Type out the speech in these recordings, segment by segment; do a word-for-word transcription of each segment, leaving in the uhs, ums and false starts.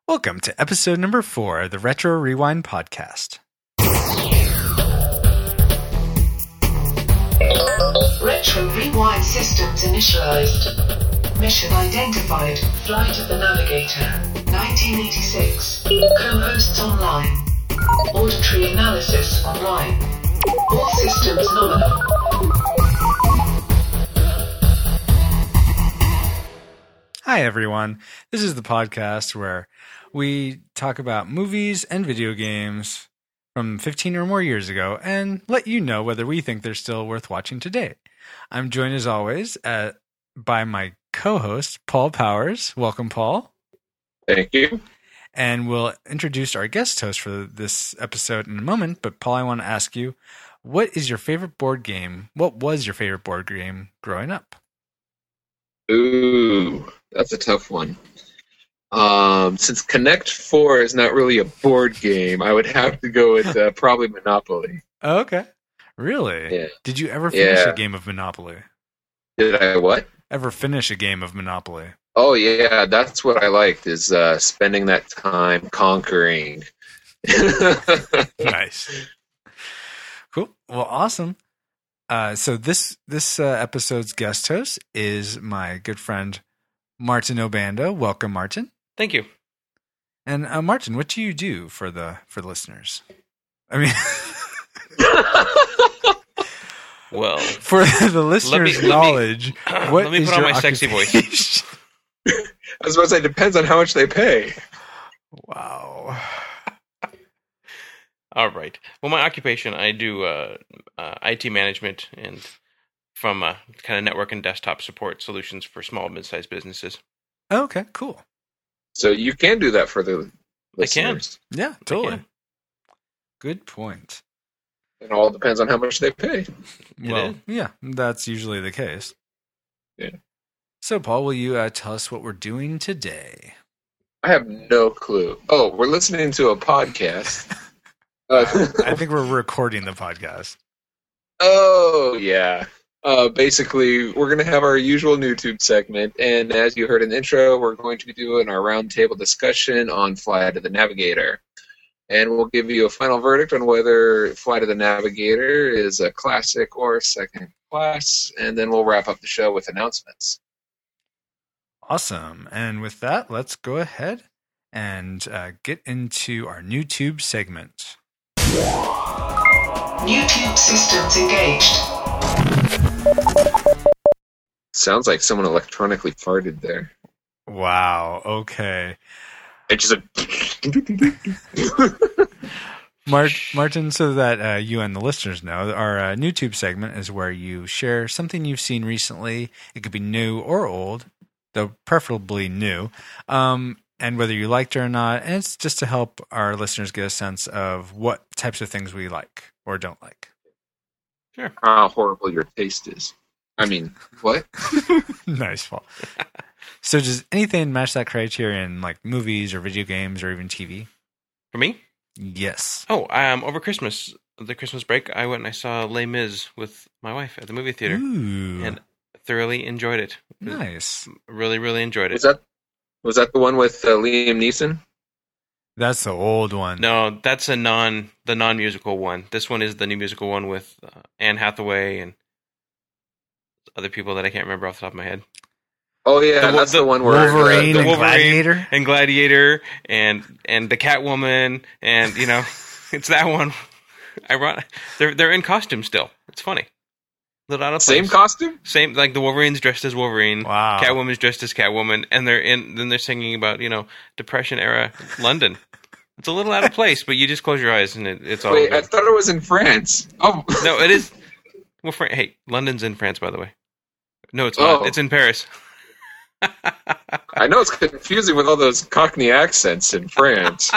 Welcome to episode number four of the Retro Rewind podcast. Retro Rewind systems initialized. Mission identified. Flight of the Navigator. nineteen eighty-six. Co-hosts online. Auditory analysis online. All systems nominal. Hi, everyone. This is the podcast where we talk about movies and video games from fifteen or more years ago and let you know whether we think they're still worth watching today. I'm joined, as always, at, by my co-host, Paul Powers. Welcome, Paul. Thank you. And we'll introduce our guest host for this episode in a moment. But, Paul, I want to ask you, what is your favorite board game? What was your favorite board game growing up? Ooh, that's a tough one. Um, since Connect Four is not really a board game, I would have to go with uh, probably Monopoly. Oh, okay. Really? Yeah. Did you ever finish Yeah. a game of Monopoly? Did I what? Ever finish a game of Monopoly? Oh yeah, that's what I liked, is uh, spending that time conquering. Nice. Cool. Well, awesome. Uh, so this this uh, episode's guest host is my good friend Martin Obando. Welcome, Martin. Thank you. And uh, Martin, what do you do for the for the listeners? I mean, Well, for the listeners' let me- knowledge, what let me is put on your my sexy voice. occupation? I was about to say, depends on how much they pay. Wow. all right. Well, my occupation, I do uh, uh, I T management and from uh, kind of network and desktop support solutions for small and mid-sized businesses. Okay. Cool. So you can do that for the I can. listeners. Yeah. Totally. can. Good point. It all depends on how much they pay. It Well, is. yeah, that's usually the case. Yeah. So, Paul, will you uh, tell us what we're doing today? I have no clue. Oh, we're listening to a podcast. Uh, I think we're recording the podcast. Oh, yeah. Uh, basically, we're going to have our usual YouTube segment, and as you heard in the intro, we're going to be doing our roundtable discussion on Flight of the Navigator. And we'll give you a final verdict on whether Flight of the Navigator is a classic or second class, and then we'll wrap up the show with announcements. Awesome. And with that, let's go ahead and uh, get into our YouTube segment. YouTube systems engaged. Sounds like someone electronically farted there. Wow. Okay. It just Mart- Martin, so that uh, you and the listeners know, our uh, YouTube segment is where you share something you've seen recently. It could be new or old, though preferably new, um, and whether you liked it or not. And it's just to help our listeners get a sense of what types of things we like or don't like. Sure. how horrible your taste is. I mean, what? Nice, Paul. So does anything match that criterion, like movies or video games or even T V? For me? Yes. Oh, um, over Christmas, the Christmas break, I went and I saw Les Mis with my wife at the movie theater Ooh, and thoroughly enjoyed it. nice. Really, really enjoyed it. Was that was that the one with uh, Liam Neeson? That's the old one. No, that's a non the non musical one. This one is the new musical one with uh, Anne Hathaway and other people that I can't remember off the top of my head. Oh yeah, The- that's the, the one where Wolverine the, and the, Wolverine. Gladiator. And Gladiator and and the Catwoman and you know it's that one. I brought they're they're in costume still. It's funny. A little out of place. same costume. Same like the Wolverine's dressed as Wolverine. Wow. Catwoman's dressed as Catwoman, and they're in. Then they're singing about you know Depression era London. It's a little out of place, but you just close your eyes and it, it's all Wait, I good. thought it was in France. Oh No, it is. Well, Fran- hey, London's in France, by the way. No, it's Oh. not. It's in Paris. I know it's confusing with all those Cockney accents in France.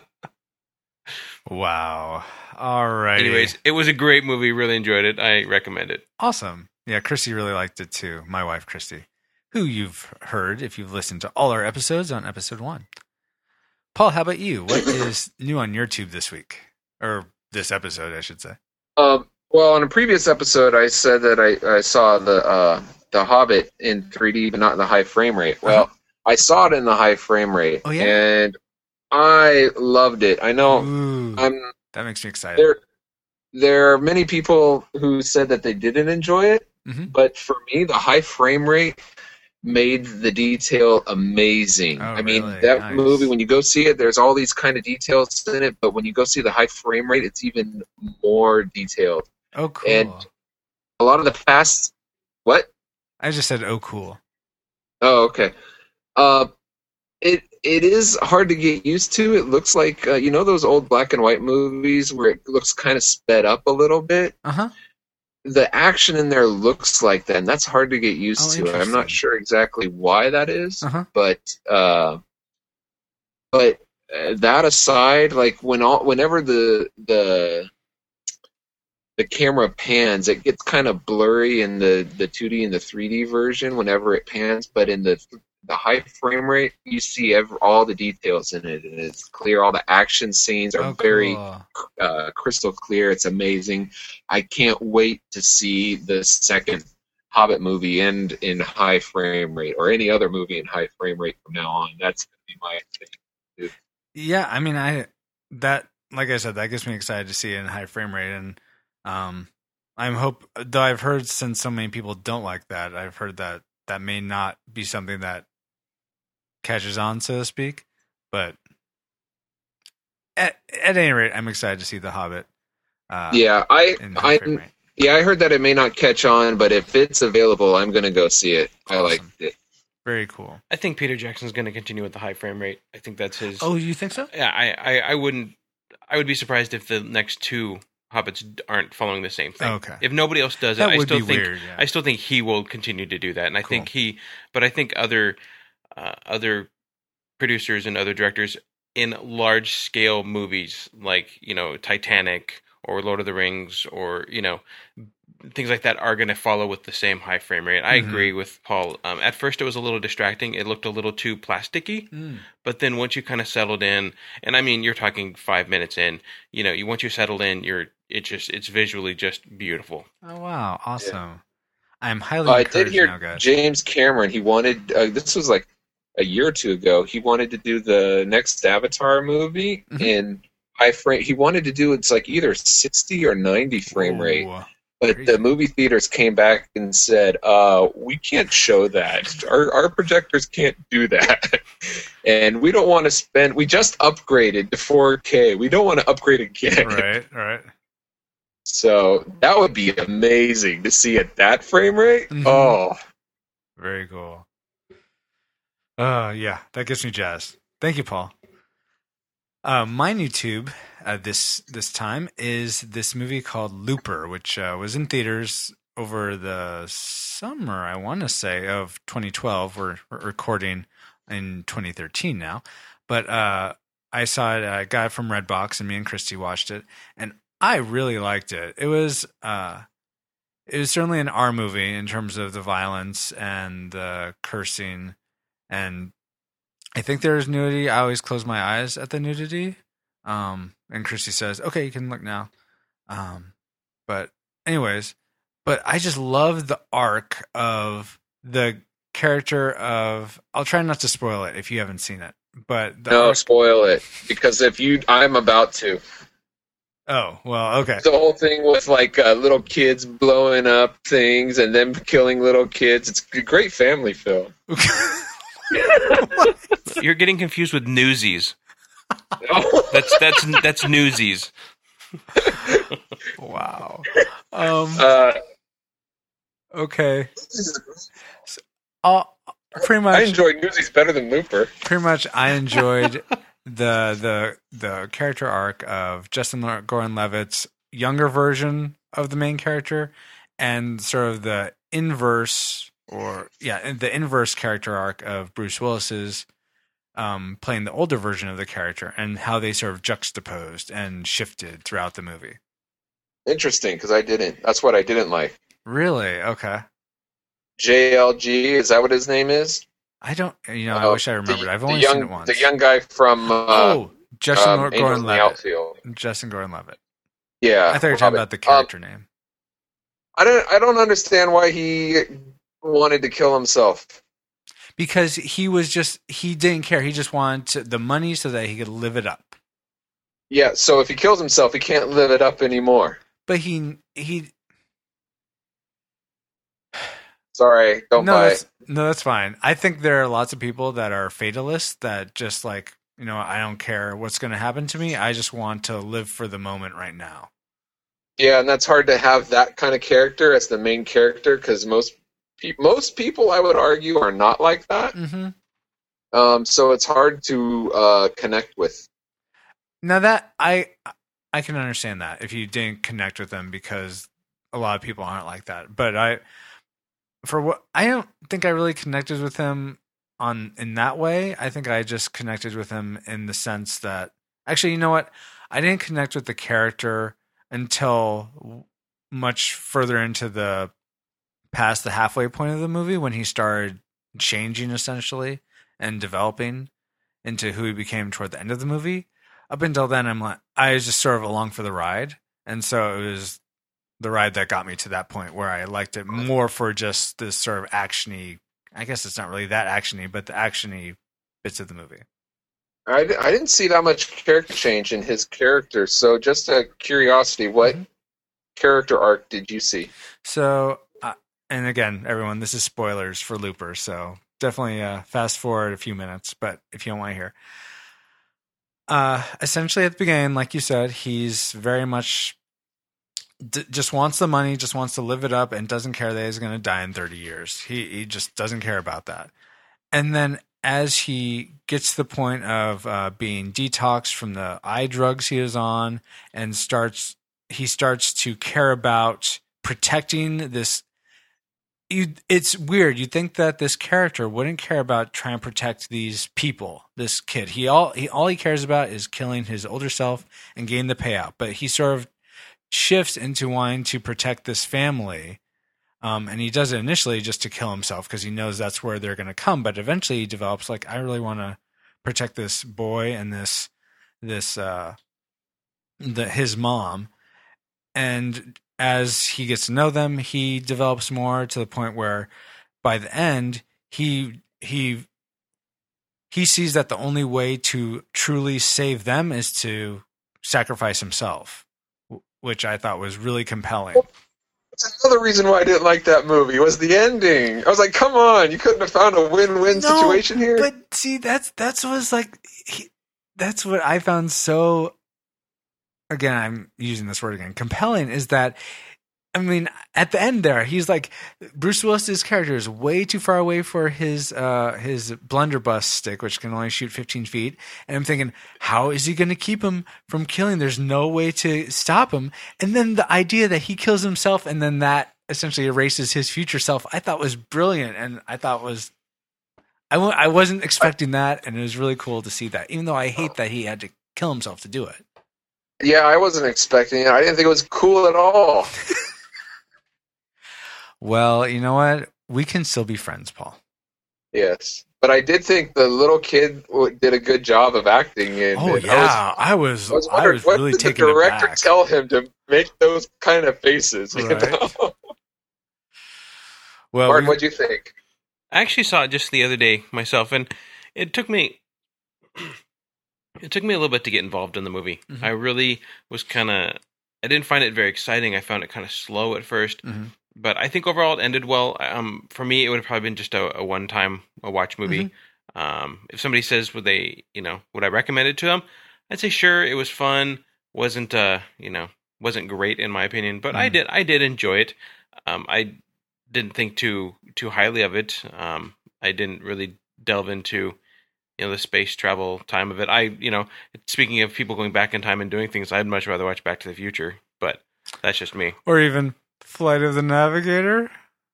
Wow. All right. Anyways, it was a great movie. Really enjoyed it. I recommend it. Awesome. Yeah, Christy really liked it too. My wife, Christy, who you've heard if you've listened to all our episodes on episode one. Paul, how about you? What is new on your tube this week? Or this episode, I should say. Um, well, on a previous episode, I said that I, I saw the uh, the Hobbit in three D, but not in the high frame rate. Well, Uh-huh. I saw it in the high frame rate, Oh, yeah? and I loved it. I know Ooh, I'm that makes me excited. there. There are many people who said that they didn't enjoy it, hmm but for me, the high frame rate made the detail amazing. Oh, I mean, really? that Nice. movie, when you go see it, there's all these kind of details in it, but when you go see the high frame rate, it's even more detailed. Oh, cool. And a lot of the fast, what? I just said, oh, cool. Oh, okay. Uh, it it is hard to get used to. It looks like uh, you know those old black and white movies where it looks kind of sped up a little bit. Uh huh. The action in there looks like that, and that's hard to get Oh, used to. I'm interesting. not sure exactly why that is, Uh huh. but uh, but uh, that aside, like when all whenever the the the camera pans, it gets kind of blurry in the the two D and the three D version whenever it pans, but in the the high frame rate, you see every, all the details in it, and it's clear. All the action scenes are Oh, very cool. uh, crystal clear. It's amazing. I can't wait to see the second Hobbit movie end in high frame rate, or any other movie in high frame rate from now on. That's going to be my thing. Yeah, I mean, I that like I said, that gets me excited to see it in high frame rate, and um, I'm hope though I've heard since so many people don't like that, I've heard that that may not be something that catches on, so to speak. But at at any rate, I'm excited to see The Hobbit. Uh, Yeah, I, in high I, frame rate. yeah, I heard that it may not catch on, but if it's available, I'm going to go see it. I Awesome. liked it. Very cool. I think Peter Jackson's going to continue with the high frame rate. I think that's his. Oh, you think so? Yeah, I, I, I wouldn't. I would be surprised if the next two Hobbits aren't following the same thing. Okay. If nobody else does it, That I would still be think weird. Yeah. I still think he will continue to do that, and I Cool. think he. But I think other uh, other producers and other directors in large scale movies like you know Titanic or Lord of the Rings or you know things like that are going to follow with the same high frame rate. I Mhm. agree with Paul. Um, at first, it was a little distracting. It looked a little too plasticky. Mm. But then once you kind of settled in, and I mean, you're talking five minutes in, you know, you once you settled in, you're it just it's visually just beautiful. Oh wow, awesome! I'm highly Uh, I encouraged did hear now, guys. James Cameron. He wanted uh, this was like a year or two ago. He wanted to do the next Avatar movie Mhm. in high frame. He wanted to do it's like either sixty or ninety frame rate. Ooh. But Crazy. the movie theaters came back and said, uh, we can't show that. Our, our projectors can't do that. And we don't want to spend, we just upgraded to four K. We don't want to upgrade again. Right, right. So that would be amazing to see at that frame rate. Mhm. Oh, Very cool. Uh, yeah, that gets me jazzed. Thank you, Paul. Uh, my new tube uh, this this time is this movie called Looper, which uh, was in theaters over the summer, I want to say, of twenty twelve. We're, we're recording in twenty thirteen now. But uh, I saw it, a guy from Redbox, and me and Christy watched it, and I really liked it. It was uh, it was certainly an R movie in terms of the violence and the cursing, and I think there's nudity. I always close my eyes at the nudity. Um, and Christy says, okay, you can look now. Um, but anyways, but I just love the arc of the character of, I'll try not to spoil it if you haven't seen it, but the no, arc, spoil it. Because if you, I'm about to. oh, well, okay. The whole thing with like uh, little kids blowing up things and them killing little kids. It's a great family film. You're getting confused with Newsies. Oh. That's that's that's Newsies. Wow. Um, Uh, okay. Uh, pretty much. I enjoyed Newsies better than Looper. pretty much I enjoyed the the the character arc of Justin Gordon-Levitt's younger version of the main character, and sort of the inverse or yeah the inverse character arc of Bruce Willis's um, playing the older version of the character, and how they sort of juxtaposed and shifted throughout the movie. Interesting, because I didn't. That's what I didn't like. Really? Okay. J L G, is that what his name is? I don't. You know, I Uh, wish I remembered. the, I've the only young, seen it once. The young guy from uh, oh, Justin um, Angels in the Gordon-Levitt. Outfield. Justin Gordon-Levitt. Yeah, I thought you were Hobbit. talking about the Um, character name. I don't. I don't understand why he wanted to kill himself. because he was just he didn't care. He just wanted the money so that he could live it up. Yeah, so if he kills himself, he can't live it up anymore. But he he. Sorry, don't no, buy that's, it. No, that's fine. I think there are lots of people that are fatalists that just like, you know, I don't care what's going to happen to me. I just want to live for the moment right now. Yeah, and that's hard to have that kind of character as the main character because most pe- most people, I would argue, are not like that. Mm-hmm. Um, so it's hard to uh, connect with. Now that I I can understand that if you didn't connect with them because a lot of people aren't like that. But I for what I don't think I really connected with him on in that way. I think I just connected with him in the sense that actually, you know what? I didn't connect with the character until much further into the past the halfway point of the movie when he started changing essentially and developing into who he became toward the end of the movie. Up until then, I'm like, I was just sort of along for the ride. And so it was the ride that got me to that point where I liked it more for just this sort of actiony, I guess it's not really that actiony, but the actiony bits of the movie. I, I didn't see that much character change in his character. So just a curiosity, what mm-hmm. character arc did you see? So, uh, and again, everyone, this is spoilers for Looper. So definitely uh, fast forward a few minutes, but if you don't want to hear. Uh, essentially at the beginning, like you said, he's very much d- just wants the money, just wants to live it up and doesn't care that he's going to die in thirty years. He, he just doesn't care about that. And then as he gets to the point of uh, being detoxed from the eye drugs he is on and starts, he starts to care about protecting this. You, it's weird. You'd think that this character wouldn't care about trying to protect these people, this kid. He all he all he cares about is killing his older self and getting the payout. But he sort of shifts into wanting to protect this family. Um, and he does it initially just to kill himself because he knows that's where they're going to come. But eventually he develops like, I really want to protect this boy and this, this, uh, the, his mom. And as he gets to know them, he develops more to the point where by the end, he, he, he sees that the only way to truly save them is to sacrifice himself, which I thought was really compelling. That's another reason why I didn't like that movie was the ending. I was like, "Come on, you couldn't have found a win-win no, situation here." But see, that's that's what was like. He, that's what I found so. Again, I'm using this word again. Compelling is that. I mean, at the end there, he's like Bruce Willis's character is way too far away for his uh, his blunderbuss stick, which can only shoot fifteen feet. And I'm thinking, how is he going to keep him from killing? There's no way to stop him. And then the idea that he kills himself, and then that essentially erases his future self, I thought was brilliant, and I thought was I w- I wasn't expecting that, and it was really cool to see that. Even though I hate that he had to kill himself to do it. Yeah, I wasn't expecting it. I didn't think it was cool at all. Well, you know what? We can still be friends, Paul. Yes. But I did think the little kid did a good job of acting. And oh, and yeah. I was, I was, I was really what taken did the director aback. tell him to make those kind of faces? You Right. know? Well, Mark, we- what'd you think? I actually saw it just the other day myself, and it took me it took me a little bit to get involved in the movie. Mhm. I really was kind of I didn't find it very exciting. I found it kind of slow at first, Mhm. but I think overall it ended well. Um, for me, it would have probably been just a, a one-time a watch movie. Um, if somebody says would they, you know, would I recommend it to them? I'd say sure. It was fun. wasn't uh, you know, wasn't great in my opinion, but I Mhm. did I did enjoy it. Um, I didn't think too too highly of it. Um, I didn't really delve into, you know, the space travel time of it. I, you know, speaking of people going back in time and doing things, I'd much rather watch Back to the Future, but that's just me. Or even Flight of the Navigator.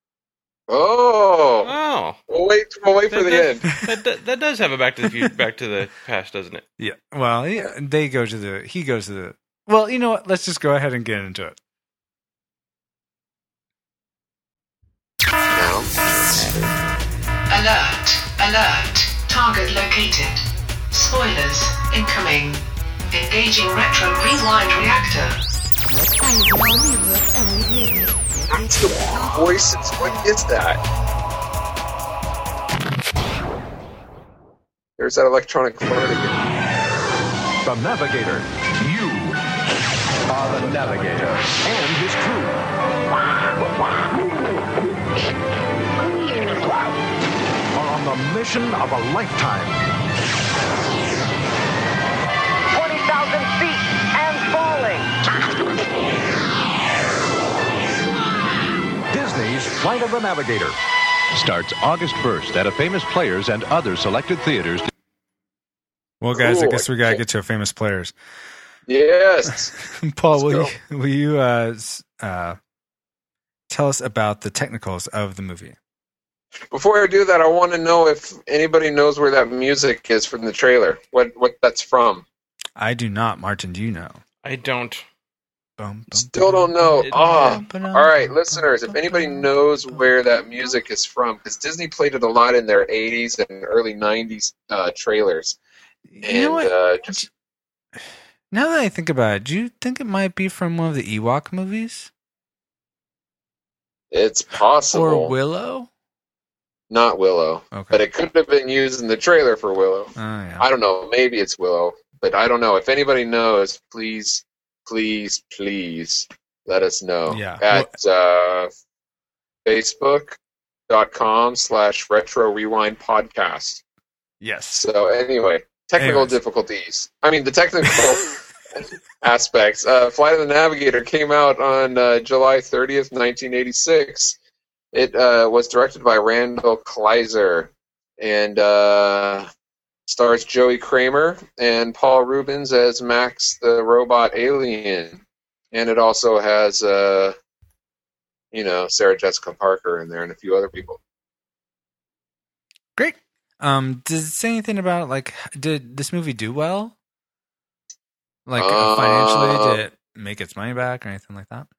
Oh, Oh, we'll wait. We'll wait for that, the that, end. that, that, that does have a Back to the Future, Back to the Past, doesn't it? Yeah. Well, yeah, they go to the. He goes to the. Well, you know what? Let's just go ahead and get into it. Now, Alert, alert, target located. Spoilers, incoming. Engaging retro rewind reactor. that's the voices. What is that? There's that electronic fart again. The Navigator. You are the Navigator and his crew. Are on the mission of a lifetime. twenty thousand feet and falling. Disney's Flight of the Navigator starts August first at a Famous Players and other selected theaters. Well, guys, Cool. I guess we gotta get to Famous Players. Yes. Paul, will Let's you, will you uh, s- uh, tell us about the technicals of the movie? Before I do that, I want to know if anybody knows where that music is from the trailer. What what that's from. I do not. Martin, do you know? I don't. Bum, bum, Still bum, don't know. It- Ah. bum, bum, All right, bum, listeners, bum, if anybody bum, knows bum, where that bum, music is from, because Disney played it a lot in their eighties and early nineties uh, trailers. And You know what? Uh, just Now that I think about it, do you think it might be from one of the Ewok movies? it's possible. Or Willow? Not Willow. Okay. But it could have been used in the trailer for Willow. Oh, yeah. I don't know. Maybe it's Willow. But I don't know. If anybody knows, please, please, please let us know. Yeah. At uh, Facebook.com slash Retro Rewind Podcast. Yes. So anyway, technical Anyways. difficulties. I mean, the technical aspects. Uh, Flight of the Navigator came out on uh, July thirtieth, nineteen eighty-six. It uh, was directed by Randall Kleiser and uh, stars Joey Kramer and Paul Rubens as Max the robot alien. And it also has, uh, you know, Sarah Jessica Parker in there and a few other people. Great. Um, does it say anything about, like, did this movie do well? Like, Uh, financially, did it make its money back or anything like that?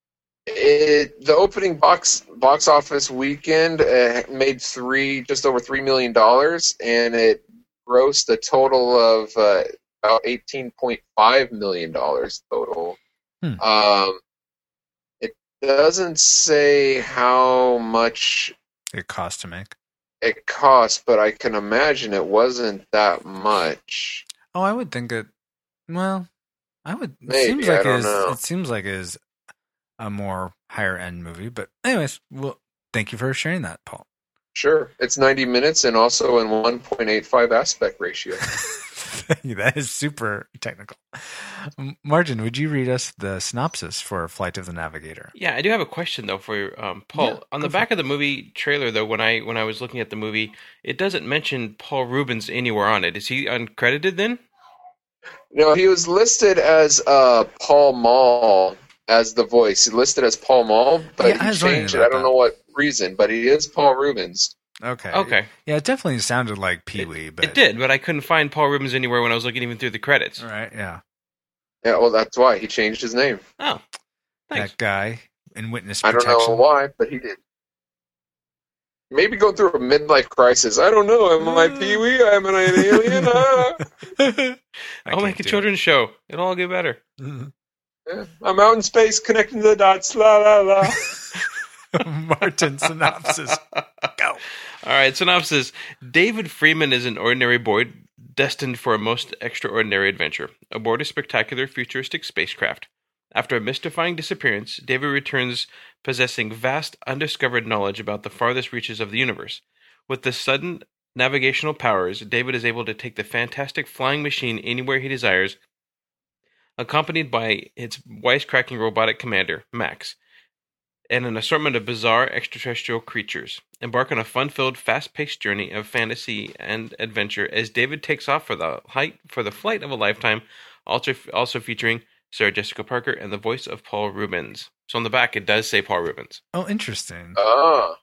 It, the opening box box office weekend uh, made three just over three million dollars, and it grossed a total of uh, about eighteen point five million dollars total. Hmm. Um, it doesn't say how much It cost to make. it cost, but I can imagine it wasn't that much. Oh, I would think it. Well, I would. It Maybe, seems I like don't it is, know. It seems like it is a more higher end movie. But anyways, well, thank you for sharing that, Paul. Sure, it's ninety minutes and also in one point eight five aspect ratio. That is super technical. M- Martin, would you read us the synopsis for Flight of the Navigator? Yeah, I do have a question though for um, Paul. Yeah, On go the for back of the movie trailer, though, when I when I was looking at the movie, it doesn't mention Paul Rubens anywhere on it. Is he uncredited then? No, he was listed as uh, Paul Mall as the voice. He listed as Paul Mall, but Yeah, I he was wondering changed it. about I don't that. know what reason, but he is Paul Rubens. Okay. Okay, Yeah, it definitely sounded like Pee Wee, but it did, but I couldn't find Paul Rubens anywhere when I was looking even through the credits. All right, yeah, Yeah, well, that's why he changed his name. Oh, thanks. that guy in witness I don't protection. know why, but he did. Maybe going through a midlife crisis. I don't know. Am I Pee Wee? Am I an alien? Ah. I I'll make a can't do children's show. It'll all get better. it. Yeah, I'm out in space connecting the dots. La la la. Martin synopsis. Go. All right, synopsis. David Freeman is an ordinary boy destined for a most extraordinary adventure aboard a spectacular futuristic spacecraft. After a mystifying disappearance, David returns possessing vast, undiscovered knowledge about the farthest reaches of the universe. With the sudden navigational powers, David is able to take the fantastic flying machine anywhere he desires, accompanied by its wisecracking robotic commander, Max, and an assortment of bizarre extraterrestrial creatures. Embark on a fun-filled, fast-paced journey of fantasy and adventure as David takes off for the height for the flight of a lifetime, also also featuring Sarah Jessica Parker and the voice of Paul Rubens. So on the back, it does say Paul Rubens. Oh, interesting. Ah.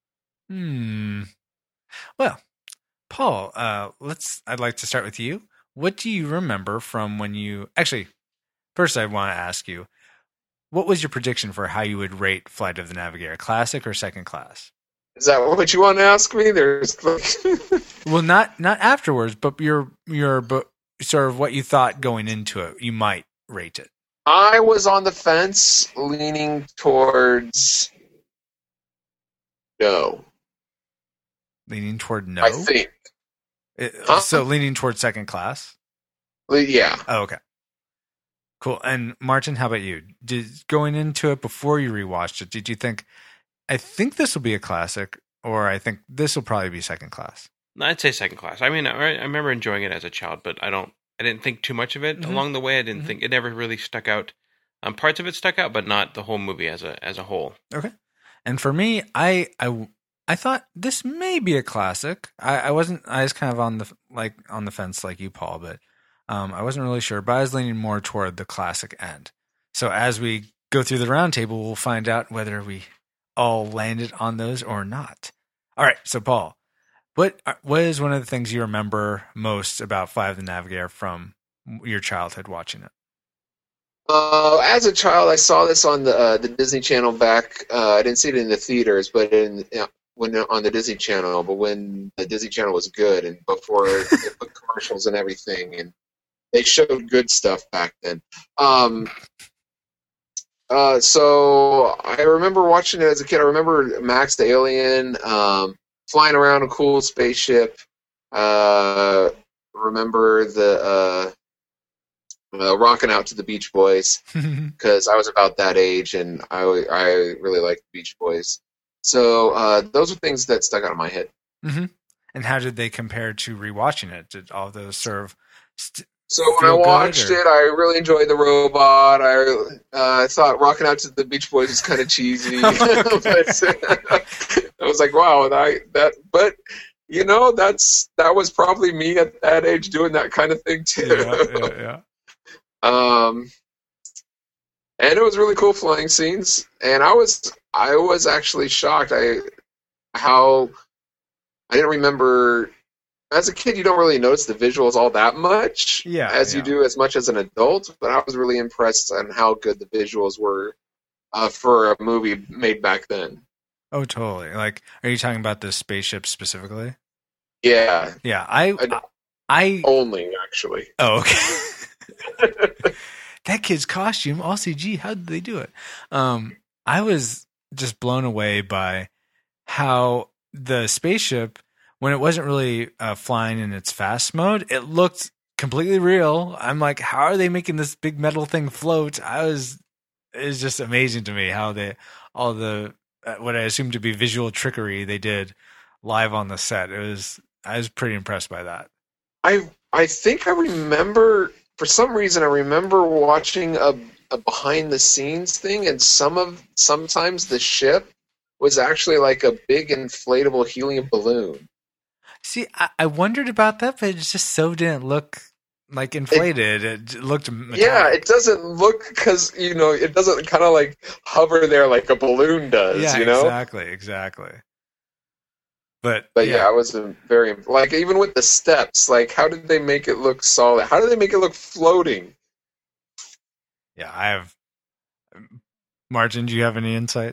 Hmm. Well, Paul, uh, let's. I'd like to start with you. What do you remember from when you actually? First, I want to ask you, what was your prediction for how you would rate Flight of the Navigator, classic or second class? Is that what you want to ask me? There's like Well, not not afterwards, but your your but sort of what you thought going into it. You might rate it. I was on the fence, leaning towards no. Leaning toward no. I think It, Huh? So leaning towards second class. Well, yeah. Oh, okay. Cool. And Martin, how about you? Did going into it before you rewatched it, did you think, I think this will be a classic, or I think this will probably be second class? I'd say second class. I mean, I, I remember enjoying it as a child, but I don't. I didn't think too much of it Mhm. along the way. I didn't Mhm. think it never really stuck out. Um, parts of it stuck out, but not the whole movie as a as a whole. Okay. And for me, I I I thought this may be a classic. I, I wasn't. I was kind of on the like on the fence like you, Paul, but um, I wasn't really sure. But I was leaning more toward the classic end. So as we go through the roundtable, we'll find out whether we all landed on those or not. All right. So Paul, what what is one of the things you remember most about Flight of the Navigator from your childhood watching it? Uh, as a child, I saw this on the uh, the Disney Channel back. Uh, I didn't see it in the theaters, but in you know, when on the Disney Channel. But when the Disney Channel was good, and before they put commercials and everything, and they showed good stuff back then. Um, uh, so I remember watching it as a kid. I remember Max the alien um, flying around a cool spaceship. Uh, remember the. Uh, Uh, rocking out to the Beach Boys because I was about that age and I, I really liked the Beach Boys. So uh, those are things that stuck out of my head. Mm-hmm. And how did they compare to rewatching it? Did all those serve? St- So when I feel good, watched or- it, I really enjoyed the robot. I uh, I thought rocking out to the Beach Boys was kind of cheesy. But I was like, wow, and I that. But you know, that's that was probably me at that age doing that kind of thing too. yeah, yeah, yeah. Um, and it was really cool flying scenes. And I was, I was actually shocked. I, how I didn't remember as a kid. You don't really notice the visuals all that much, Yeah, as you yeah. do as much as an adult. But I was really impressed on how good the visuals were uh, for a movie made back then. Oh, totally. Like, are you talking about the spaceship specifically? Yeah, Yeah, I, I- I, only actually. oh, okay. That kid's costume, all C G. How did they do it? Um, I was just blown away by how the spaceship, when it wasn't really uh, flying in its fast mode, it looked completely real. I'm like, how are they making this big metal thing float? I was, it was just amazing to me how they, all the, uh, what I assumed to be visual trickery they did live on the set. It was, I was pretty impressed by that. I I think I remember, for some reason, I remember watching a, a behind the scenes thing, and some of sometimes the ship was actually like a big inflatable helium balloon. See, I, I wondered about that, but it just so didn't look like inflated. It, it looked metallic. Yeah, it doesn't look, because you know it doesn't kind of like hover there like a balloon does. yeah, you know. exactly, exactly. But But yeah, I was a very like even with the steps, like how did they make it look solid? How did they make it look floating? yeah, I have. Martin, do you have any insight?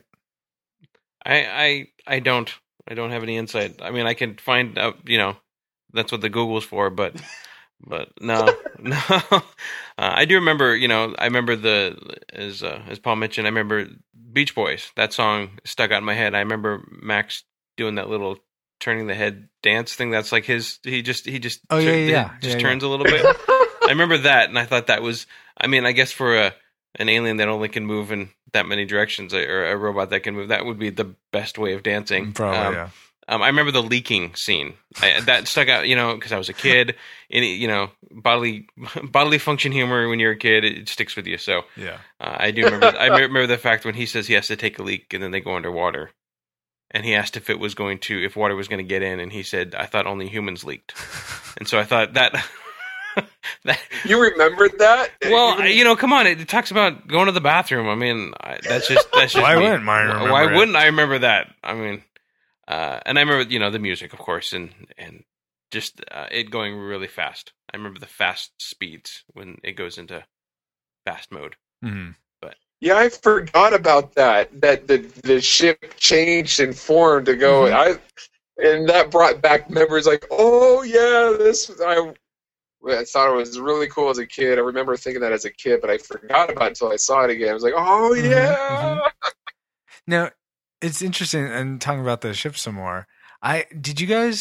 I I I don't. I don't have any insight. I mean, I can find out. You know, that's what the Google's for. But but no, no. Uh, I do remember. You know, I remember the as uh, as Paul mentioned. I remember Beach Boys. That song stuck out in my head. I remember Max doing that little turning the head dance thing. That's like his. He just he just Oh, yeah, tur- yeah, yeah. just Yeah, turns a little bit. I remember that, and I thought that was. I mean, I guess for a an alien that only can move in that many directions, or a robot that can move, that would be the best way of dancing. Probably, Um, yeah. Um, I remember the leaking scene. I, that stuck out, you know, because I was a kid. Any, you know, bodily bodily function humor when you're a kid, it sticks with you. So Yeah. uh, I do remember. I remember the fact when he says he has to take a leak, and then they go underwater, and he asked if it was going to, if water was going to get in, and he said, "I thought only humans leaked," and so I thought that. that You remembered that? well, Even- I- you know, come on. It, it talks about going to the bathroom. I mean, I, that's just that's just Why me. wouldn't I remember Why it? wouldn't I remember that? I mean, uh, and I remember, you know, the music, of course, and and just uh, it going really fast. I remember the fast speeds when it goes into fast mode. hmm Yeah, I forgot about that. That the the ship changed and formed to go. Mhm. I and that brought back memories. Like, oh yeah, this I. I thought it was really cool as a kid. I remember thinking that as a kid, but I forgot about it until I saw it again. I was like, oh Mhm, yeah. Now, it's interesting, and talking about the ship some more. I did you guys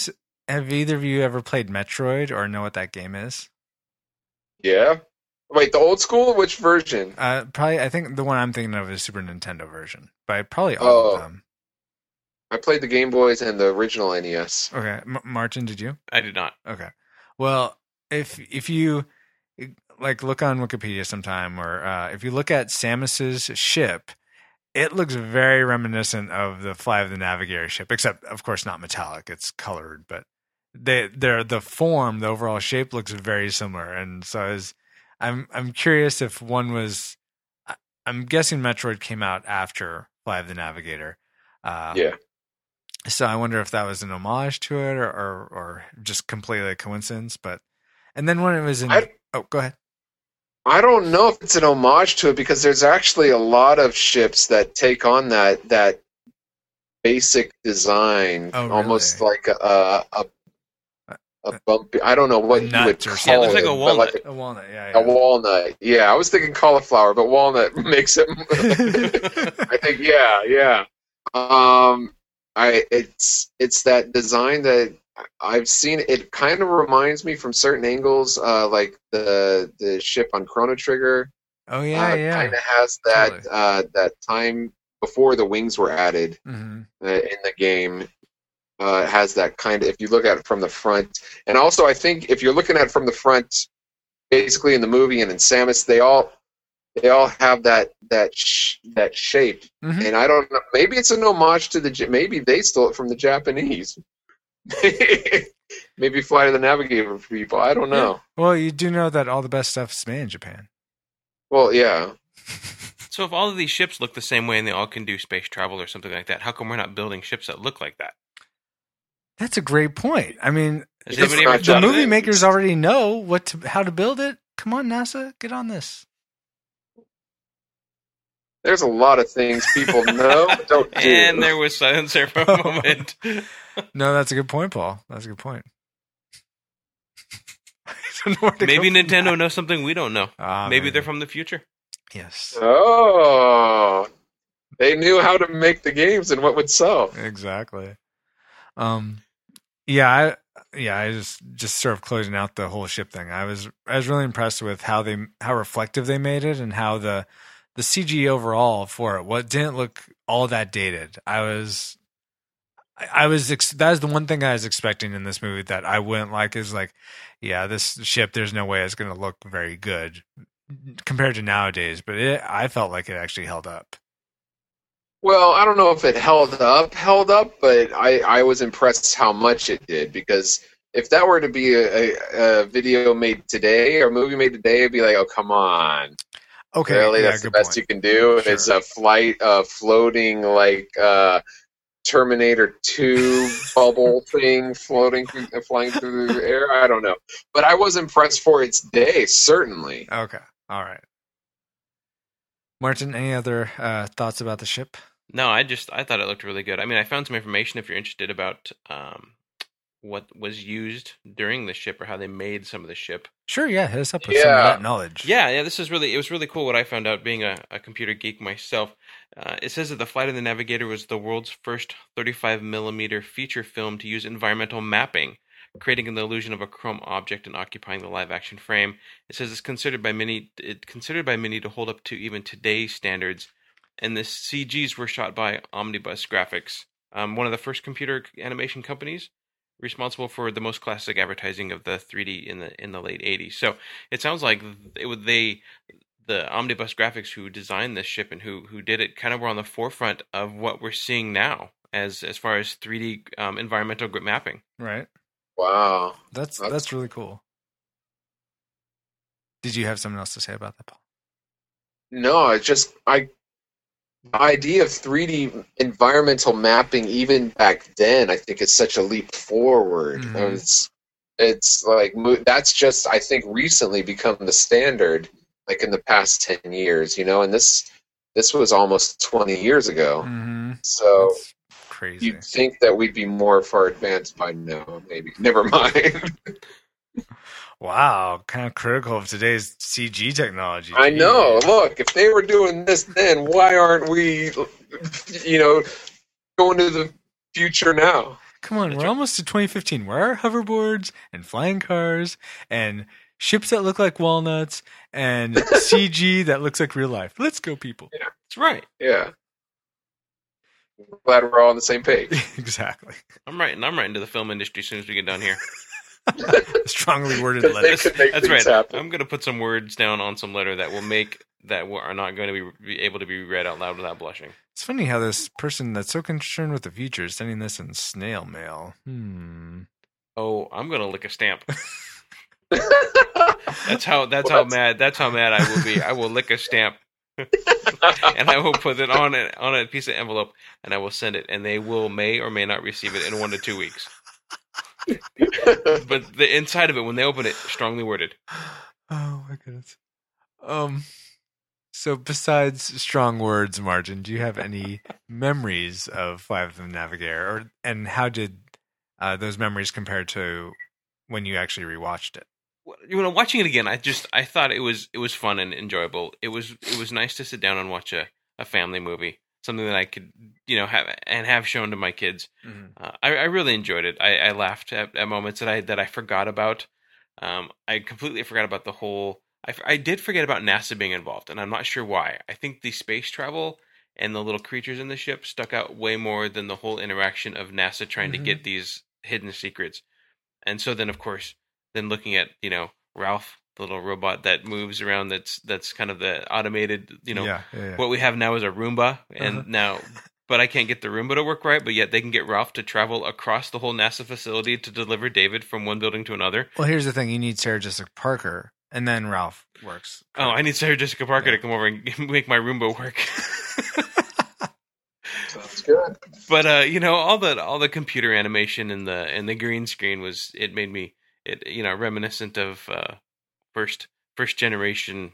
have either of you ever played Metroid or know what that game is? Yeah. Wait, the old school? Which version? Uh, probably, I think the one I'm thinking of is Super Nintendo version, but probably all Oh. of them. I played the Game Boys and the original N E S. Okay, M- Martin, did you? I did not. Okay. Well, if if you like look on Wikipedia sometime, or uh, if you look at Samus's ship, it looks very reminiscent of the Fly of the Navigator ship, except of course not metallic; it's colored. But they, they're the form, the overall shape looks very similar, and so I was, I'm I'm curious if one was. I'm guessing Metroid came out after Fly of the Navigator. Uh, Yeah. So I wonder if that was an homage to it, or, or, or just completely a coincidence. But and then when it was in, I- oh, go ahead. I don't know if it's an homage to it because there's actually a lot of ships that take on that that basic design, Oh, really? almost like a a, a bumpy. I don't know what you nut would or call something. Yeah, it looks like it, a but walnut. like A walnut, yeah, a, yeah. a walnut. Yeah, I was thinking cauliflower, but walnut makes it. I think yeah, yeah. Um, I it's it's that design that I've seen. It kind of reminds me from certain angles, uh, like the the ship on Chrono Trigger. Oh yeah, uh, yeah. Kind of has that Totally. uh, that time before the wings were added hmm uh, in the game. Uh, it has that kind of. If you look at it from the front, and also I think if you're looking at it from the front, basically in the movie and in Samus, they all they all have that that sh- that shape. hmm And I don't know. Maybe it's an homage to the. J- Maybe they stole it from the Japanese. Maybe Flight of the Navigator people. I don't know. Well, you do know that all the best stuff is made in Japan. Well, yeah. So if all of these ships look the same way and they all can do space travel or something like that, how come we're not building ships that look like that? That's a great point. I mean, Has It's anybody not ever just- the thought of movie it? makers already know what to, how to build it. Come on, NASA, get on this. There's a lot of things people know but don't do. And there was silence there for a moment. No, that's a good point, Paul. That's a good point. I don't know where to Maybe go from Nintendo that. knows something we don't know. Ah, maybe they're from the future. Yes, Oh, they knew how to make the games and what would sell. exactly. Um, yeah, I, yeah, I just just sort of closing out the whole ship thing. I was I was really impressed with how they how reflective they made it and how the the C G overall for it what didn't look all that dated. I was I, I was ex- that is the one thing I was expecting in this movie that I wouldn't like is like, yeah, this ship there's no way it's going to look very good compared to nowadays, but it, I felt like it actually held up. Well, I don't know if it held up, held up, but I, I was impressed how much it did because if that were to be a, a, a video made today or a movie made today, it'd be like, oh, come on. Okay, Really? yeah, That's the good best point. you can do? Sure. It's a flight, uh, floating like uh, Terminator two bubble thing floating, through, uh, flying through the air. I don't know. But I was impressed for its day, certainly. Okay, all right. Martin, any other uh, thoughts about the ship? No, I just I thought it looked really good. I mean, I found some information if you're interested about um, what was used during the ship or how they made some of the ship. Sure, yeah, hit us up with some of Yeah. that knowledge. Yeah, yeah, this is really it was really cool what I found out being a, a computer geek myself. Uh, it says that the Flight of the Navigator was the world's first thirty-five millimeter feature film to use environmental mapping, creating an illusion of a chrome object and occupying the live action frame. It says it's considered by many it considered by many to hold up to even today's standards. And the C Gs were shot by Omnibus Graphics, um, one of the first computer animation companies responsible for the most classic advertising of the three D in the in the late eighties. So it sounds like it would they the Omnibus Graphics who designed this ship and who who did it kind of were on the forefront of what we're seeing now as as far as three D um, environmental grip mapping. Right. Wow. That's That's- that's really cool. Did you have something else to say about that, Paul? No, it's just I the idea of three D environmental mapping even back then I think is such a leap forward. Mhm. It's it's like mo- that's just I think recently become the standard like in the past ten years, you know, and this this was almost twenty years ago. Mm-hmm. So That's crazy. you'd think that we'd be more far advanced by now, maybe. Never mind. Wow, kind of critical of today's C G technology. I Gee. know. Look, if they were doing this then, why aren't we, you know, going to the future now? Come on, That's we're right. almost to twenty fifteen. Where are hoverboards and flying cars and ships that look like walnuts and C G that looks like real life? Let's go, people. That's right. Yeah. Glad we're all on the same page. Exactly. I'm right, and I'm right into the film industry as soon as we get done here. Strongly worded 'Cause they letters. could make That's things right. happen. I'm going to put some words down on some letter that will make that are not going to be, be able to be read out loud without blushing. It's funny how this person that's so concerned with the future is sending this in snail mail. Hmm. Oh, I'm going to lick a stamp. That's how. That's Well, how mad. That's how mad I will be. I will lick a stamp, and I will put it on a on a piece of envelope, and I will send it, and they will may or may not receive it in one to two weeks. But the inside of it, when they open it, strongly worded. Oh my goodness. Um. So besides strong words, Martin, do you have any memories of Flight of the Navigator, or and how did uh, those memories compare to when you actually rewatched it? You know, watching it again, I just I thought it was it was fun and enjoyable. It was it was nice to sit down and watch a, a family movie, something that I could you know have and have shown to my kids. Mm-hmm. Uh, I, I really enjoyed it. I, I laughed at, at moments that I that I forgot about. Um, I completely forgot about the whole. I, I did forget about NASA being involved, and I'm not sure why. I think the space travel and the little creatures in the ship stuck out way more than the whole interaction of NASA trying Mhm. to get these hidden secrets. And so then, of course, then looking at you know Ralph, the little robot that moves around. That's that's kind of the automated. You know, yeah, yeah, yeah. what we have now is a Roomba, and Uh-huh. now. But I can't get the Roomba to work right, but yet they can get Ralph to travel across the whole NASA facility to deliver David from one building to another. Well, here's the thing: you need Sarah Jessica Parker, and then Ralph works. Oh, I need Sarah Jessica Parker Yeah. to come over and make my Roomba work. Sounds good. But uh, you know, all the all the computer animation and the and the green screen was it made me it you know reminiscent of uh, first first generation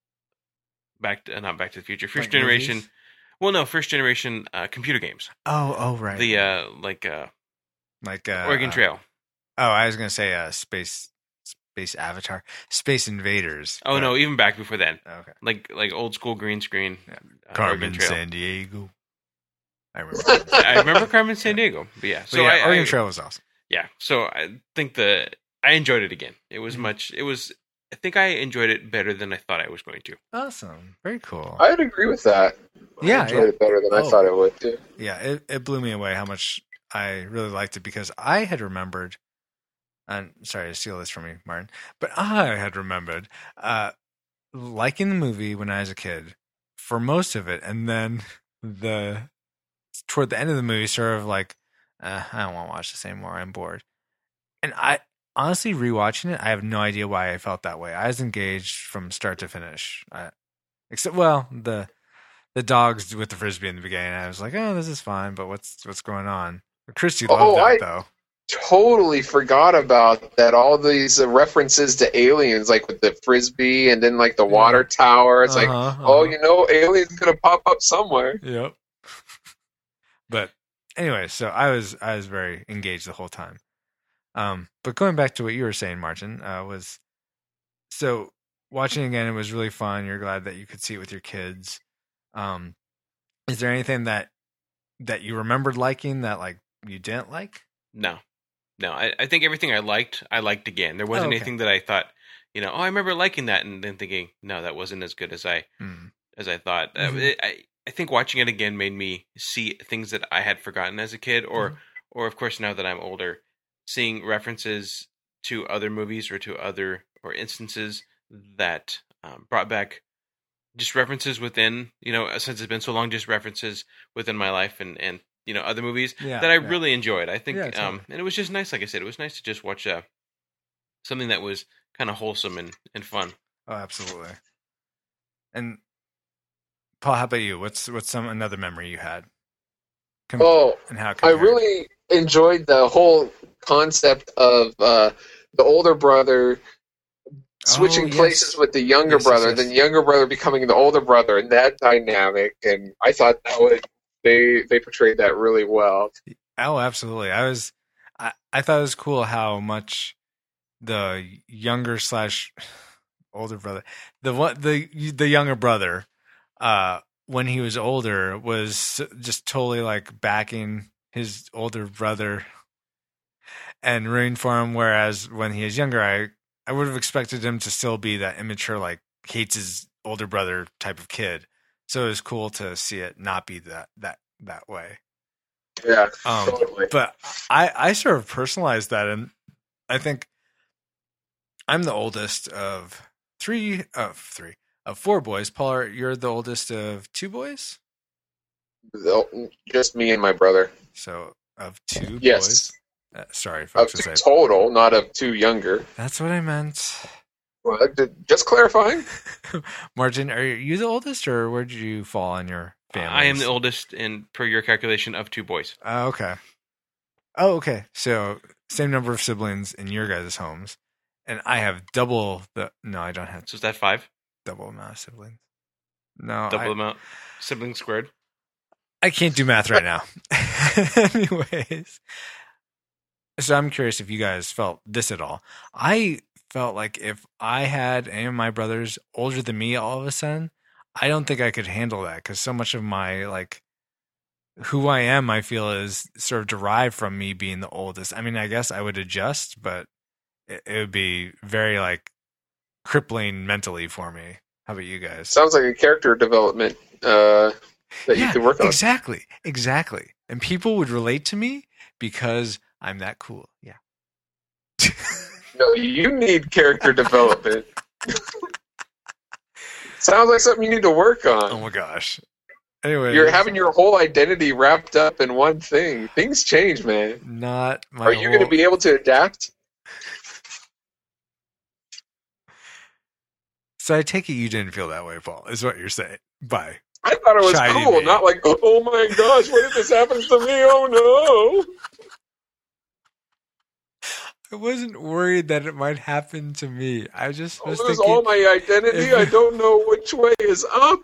back to, uh, not Back to the Future first Like generation. movies? Well, no, first generation uh, computer games. Oh, oh, right. The uh, like uh, like uh, Oregon Trail. Oh, I was gonna say uh, space, space Avatar, Space Invaders. Oh but- no, even back before then. Okay. Like like old school green screen. Yeah. uh, Carmen Oregon Trail. San Diego. I remember. I remember Carmen San Diego. But yeah, so so yeah, I, Oregon I, Trail was awesome. yeah. So I think the I enjoyed it again. It was Mhm. much. It was. I think I enjoyed it better than I thought I was going to. Awesome. Very cool. I'd agree with that. Yeah, I enjoyed yeah. it better than Oh. I thought it would too. Yeah, it, it blew me away how much I really liked it because I had remembered, and sorry to steal this from you, Martin, but I had remembered uh, liking the movie when I was a kid for most of it, and then the toward the end of the movie, sort of like, uh, I don't want to watch this anymore. I'm bored, and I honestly rewatching it, I have no idea why I felt that way. I was engaged from start to finish, I, except well the. The dogs with the frisbee in the beginning. I was like, "Oh, this is fine," but what's what's going on? Christy loved Oh, that I- though. Totally forgot about that. All these uh, references to aliens, like with the frisbee and then like the water tower. It's like, Uh-huh, oh, uh-huh. you know, aliens gonna pop up somewhere. Yep. But anyway, so I was I was very engaged the whole time. Um, but going back to what you were saying, Martin, uh, was so watching again. It was really fun. You're glad that you could see it with your kids. Um, is there anything that that you remembered liking that like you didn't like? No, no. I, I think everything I liked, I liked again. There wasn't Oh, okay. anything that I thought, you know, oh, I remember liking that, and then thinking, no, that wasn't as good as I Hmm. as I thought. Uh, Mhm. it, I I think watching it again made me see things that I had forgotten as a kid, or Mhm. or of course now that I'm older, seeing references to other movies or to other or instances that um, brought back just references within, you know, since it's been so long, just references within my life and and you know other movies Yeah, that I yeah. really enjoyed. I think, Yeah, um, totally. and it was just nice. Like I said, it was nice to just watch uh, something that was kind of wholesome and, and fun. Oh, absolutely. And Paul, how about you? What's what's some another memory you had? Com- Oh, and how it I compared? really enjoyed the whole concept of uh, the older brother switching Oh, yes. places with the younger Yes, yes, brother, yes. then the younger brother becoming the older brother, and that dynamic. And I thought that would they they portrayed that really well. Oh, absolutely. I was, I, I thought it was cool how much the younger slash older brother, the one, the the younger brother, uh, when he was older, was just totally like backing his older brother and rooting for him. Whereas when he was younger, I I would have expected him to still be that immature, like hates his older brother type of kid. So it was cool to see it not be that that that way. Yeah, Um, totally. But I I sort of personalized that, and I think I'm the oldest of three of three of four boys. Paul, you're the oldest of two boys. Just me and my brother. So of two Yes. boys. Uh, sorry, Of folks. two I say total, not of two younger. that's what I meant. Well, just clarifying. Martin, are you the oldest, or where did you fall on your family? I am the oldest, in per your calculation, of two boys. Oh, okay. Oh, okay. So same number of siblings in your guys' homes, and I have double the. No, I don't have So is that five? double amount of siblings. No, Double I, amount, siblings squared. I can't do math right now. Anyways, so I'm curious if you guys felt this at all. I felt like if I had any of my brothers older than me all of a sudden, I don't think I could handle that because so much of my like who I am, I feel, is sort of derived from me being the oldest. I mean, I guess I would adjust, but it, it would be very like crippling mentally for me. How about you guys? Sounds like a character development uh, that you could work on. Exactly, exactly. And people would relate to me because I'm that cool. Yeah. No, you need character development. Sounds like something you need to work on. Oh my gosh. Anyway, You're having your whole identity wrapped up in one thing. Things change, man. not my. Are you going to whole- be able to adapt? So I take it you didn't feel that way, Paul. Is what you're saying? Bye. I thought it was Shiny cool, me. not like, oh my gosh, what if this happens to me? Oh no. I wasn't worried that it might happen to me. I just Oh, was this is thinking all my identity. I don't know which way is up.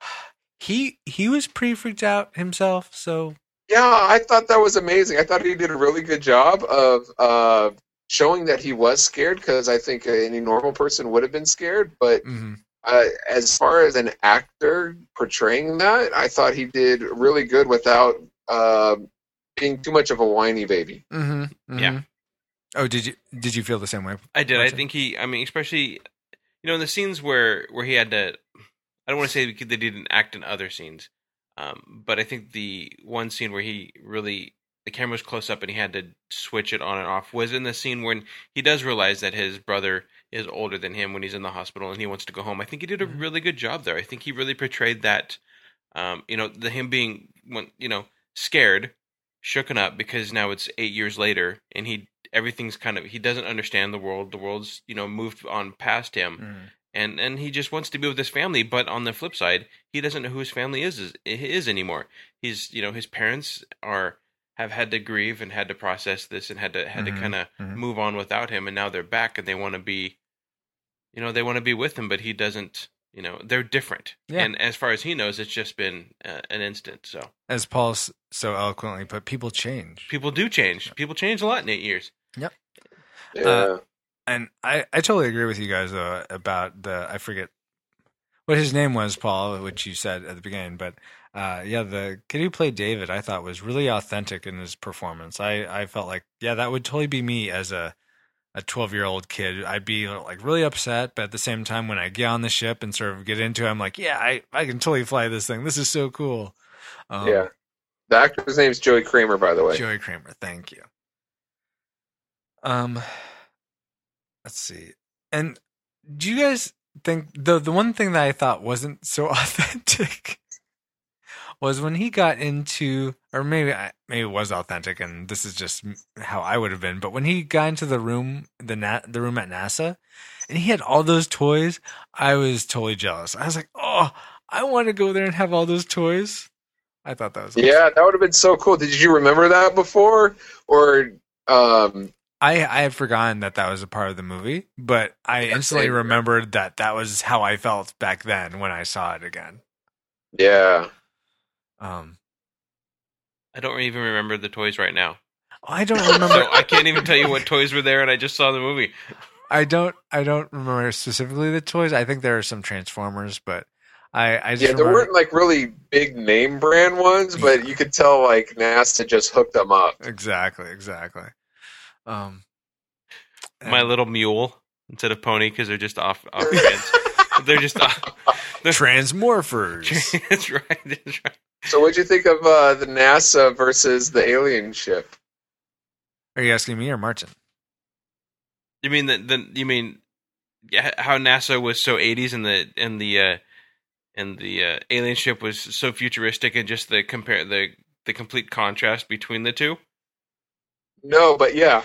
he he was pretty freaked out himself. So Yeah, I thought that was amazing. I thought he did a really good job of uh, showing that he was scared, because I think any normal person would have been scared. But mhm. uh, as far as an actor portraying that, I thought he did really good without uh, being too much of a whiny baby. Mhm, mhm. Yeah. Oh, did you did you feel the same way? I did. I Martin? think he. I mean, especially, you know, in the scenes where where he had to. I don't want to say that he didn't act in other scenes, um, but I think the one scene where he really the camera was close up and he had to switch it on and off was in the scene when he does realize that his brother is older than him when he's in the hospital and he wants to go home. I think he did a really good job there. I think he really portrayed that. Um, you know, the him being you know scared, shooken up because now it's eight years later and he. Everything's kind of he doesn't understand the world. The world's you know moved on past him, Mhm. and and he just wants to be with his family. But on the flip side, he doesn't know who his family is is, is anymore. He's you know his parents are have had to grieve and had to process this and had to had Mhm. to kind of Mhm. move on without him. And now they're back and they want to be, you know, they want to be with him, but he doesn't. You know, they're different. Yeah. And as far as he knows, it's just been uh, an instant. So As Paul s- so eloquently put, people change. people do change. People change a lot in eight years. Yep. Yeah. Uh, And I, I totally agree with you guys uh, about the I forget what his name was, Paul, which you said at the beginning, but uh, yeah, the kid who played David I thought was really authentic in his performance. I, I felt like yeah, that would totally be me as a a twelve year old kid. I'd be like really upset, but at the same time, when I get on the ship and sort of get into it, I'm like, yeah, I, I can totally fly this thing. This is so cool. Um, yeah. The actor's name's Joey Kramer, by the way. Joey Kramer, thank you. Um, let's see. And do you guys think the the one thing that I thought wasn't so authentic was when he got into, or maybe I- maybe it was authentic, and this is just how I would have been. But when he got into the room, the na- the room at NASA, and he had all those toys, I was totally jealous. I was like, oh, I want to go there and have all those toys. I thought that was awesome. Yeah, that would have been so cool. Did you remember that before? Or um, I, I had forgotten that that was a part of the movie, but I instantly same here. remembered that that was how I felt back then when I saw it again. yeah. Um, I don't even remember the toys right now. I don't remember. So I can't even tell you what toys were there, and I just saw the movie. I don't. I don't remember specifically the toys. I think there are some Transformers, but I. I just Yeah, there remember, weren't like really big name brand ones, but you could tell like NASA just hooked them up. exactly, exactly. Um, My and Little Mule instead of pony because they're just off off trans. They're just off. They're, Transmorphers. that's right. That's right. So what'd you think of uh, the NASA versus the alien ship? Are you asking me or Martin? You mean the, the you mean yeah, how NASA was so eighties and the and the uh, and the uh, alien ship was so futuristic, and just the compare the the complete contrast between the two? No, but yeah.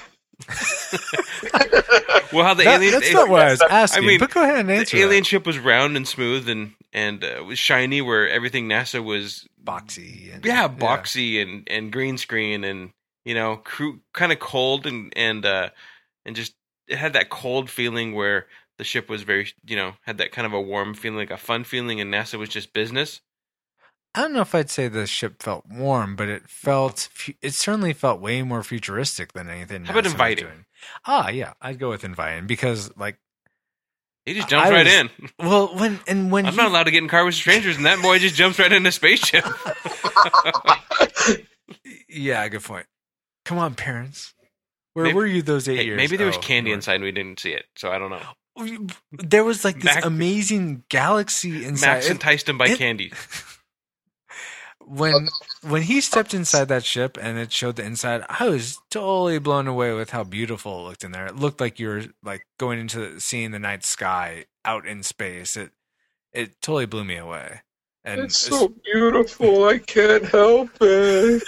Well, how the That- alien that's not what I was asking. I mean, but go ahead and answer the alien that. ship was round and smooth and and uh, was shiny, where everything NASA was Boxy. And, yeah boxy and, and green screen and you know crew, kind of cold and and uh, and just it had that cold feeling where the ship was very you know had that kind of a warm feeling, like a fun feeling, and NASA was just business. I don't know if I'd say the ship felt warm, but it felt fu- it certainly felt way more futuristic than anything. How about NASA was inviting? doing. Ah, yeah, I'd go with inviting because, like, He just jumps I right was- in. well, when and when I'm he- not allowed to get in car with strangers, and that boy just jumps right in a spaceship. yeah, good point. Come on, parents, where Maybe- were you those eight Hey, years? maybe there was Oh, candy you were- inside and we didn't see it, so I don't know. There was like this Max- amazing galaxy inside. Max It- enticed him by it- candy. when when he stepped inside that ship and it showed the inside, I was totally blown away with how beautiful it looked in there. It looked like you were like going into seeing the night sky out in space. It it totally blew me away. And It's so beautiful, I can't help it.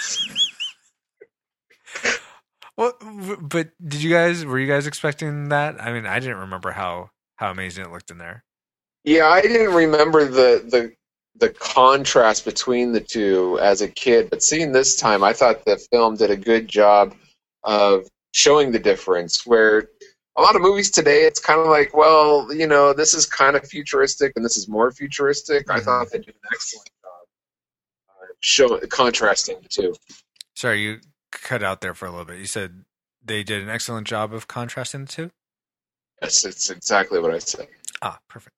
well, but did you guys were you guys expecting that? I mean, I didn't remember how how amazing it looked in there. Yeah, I didn't remember the, the the contrast between the two as a kid, but seeing this time, I thought the film did a good job of showing the difference. Where a lot of movies today, it's kind of like, well, you know, this is kind of futuristic and this is more futuristic. I Mhm. thought they did an excellent job uh, showing contrasting the two. Sorry, you cut out there for a little bit. You said they did an excellent job of contrasting the two. Yes, it's exactly what I said. Ah, perfect.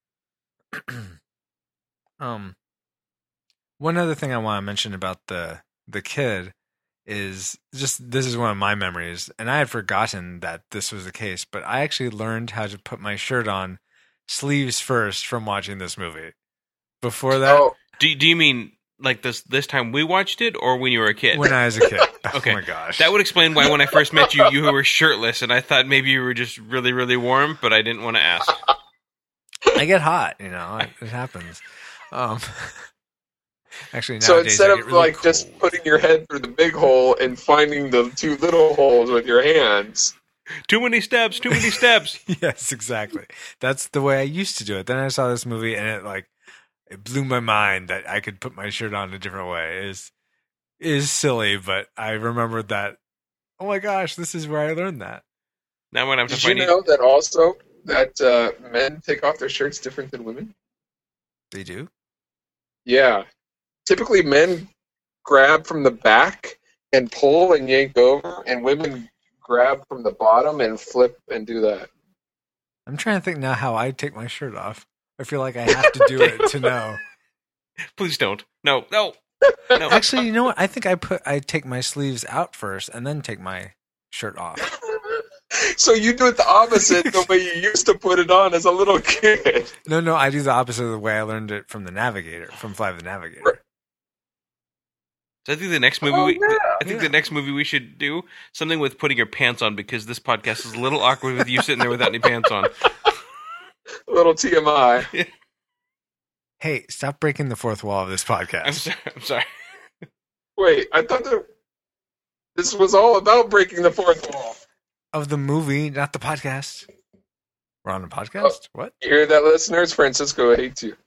um, one other thing I want to mention about the the kid is just this is one of my memories, and I had forgotten that this was the case, but I actually learned how to put my shirt on sleeves first from watching this movie. Before that, Oh, Do do you mean like this this time we watched it, or when you were a kid? when I was a kid. Okay. Oh my gosh, That would explain why when I first met you, you were shirtless, and I thought maybe you were just really, really warm, but I didn't want to ask. I get hot. You know, it, it happens. Um, actually, so nowadays instead I of get really like just cold. putting your head through the big hole and finding the two little holes with your hands, Too many steps, too many steps. Yes, exactly. That's the way I used to do it. Then I saw this movie and it like it blew my mind that I could put my shirt on a different way. It is is silly, but I remembered that. Oh my gosh, this is where I learned that. Now I'm gonna have to did you find know that also that uh, men take off their shirts different than women? They do. Yeah. Typically, men grab from the back and pull and yank over, and women grab from the bottom and flip and do that. I'm trying to think now how I take my shirt off. I feel like I have to do it to know. Please don't. No, no, no. Actually, you know what? I think I put I take my sleeves out first and then take my shirt off. So you do it the opposite the way you used to put it on as a little kid. No, no, I do the opposite of the way I learned it from the Navigator, from Flight of the Navigator. So I think the next movie, Oh, we, yeah. I think Yeah. the next movie we should do something with putting your pants on, because this podcast is a little awkward with you sitting there without any pants on. A little T M I. Hey, stop breaking the fourth wall of this I'm podcast. sorry. I'm sorry. Wait, I thought that this was all about breaking the fourth wall. Of the movie, not the podcast. We're on a podcast? What? You hear that, listeners? Francisco hates you.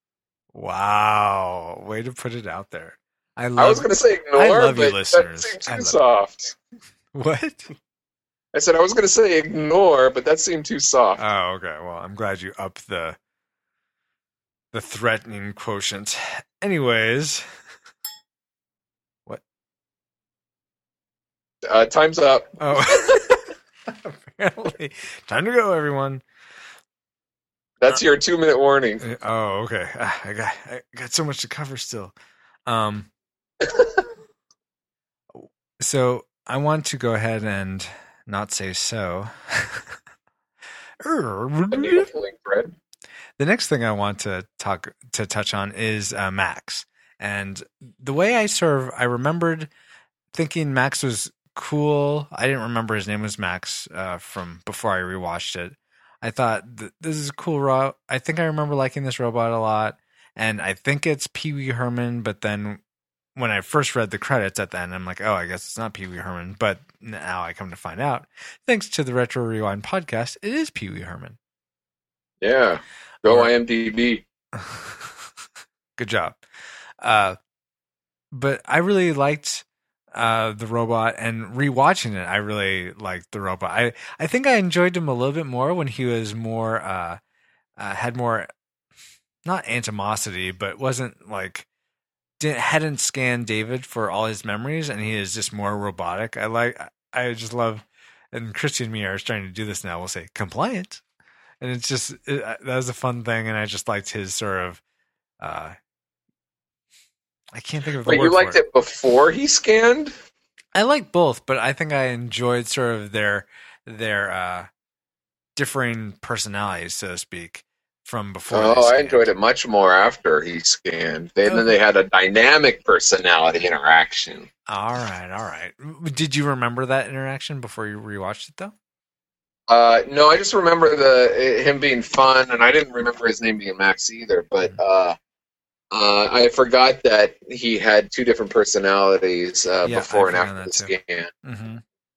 Wow. Way to put it out there. I love I was going to say ignore, I love you, but listeners. that seemed I too love- soft. What? I said I was going to say ignore, but that seemed too soft. Oh, okay. Well, I'm glad you upped the the threatening quotient. Anyways, Uh, time's up. oh, apparently, time to go, everyone. That's your two-minute warning. Uh, Oh, okay. Ah, I got I got so much to cover still. Um, so I want to go ahead and not say so. A needle pulling thread. The next thing I want to talk to touch on is uh, Max, and the way I sort of I remembered thinking Max was cool. I didn't remember his name was Max uh, from before I rewatched it. I thought th- this is a cool ro- I think I remember liking this robot a lot, and I think it's Pee Wee Herman. But then when I first read the credits at the end, I'm like, oh, I guess it's not Pee Wee Herman. But now I come to find out, thanks to the Retro Rewind podcast, it is Pee Wee Herman. Yeah. Go I M D B. Good job. Uh, but I really liked uh, the robot, and rewatching it, I really liked the robot. I, I think I enjoyed him a little bit more when he was more, uh, uh, had more, not animosity, but wasn't like, didn't, hadn't scanned David for all his memories, and he is just more robotic. I like, I just love, and Christy and me are trying to do this now. We'll say compliant. And it's just, it, that was a fun thing. And I just liked his sort of, uh, I can't think of the Wait, word you liked for it. it before he scanned? I like both, but I think I enjoyed sort of their, their, uh, differing personalities, so to speak, from before. Oh, they I scanned. enjoyed it much more after he scanned. They, Oh. Then they had a dynamic personality interaction. All right. All right. Did you remember that interaction before you rewatched it though? Uh, no, I just remember the him being fun, and I didn't remember his name being Max either. But uh, uh, I forgot that he had two different personalities uh, Yeah, before I and forgot after the that too. scan. Mm-hmm.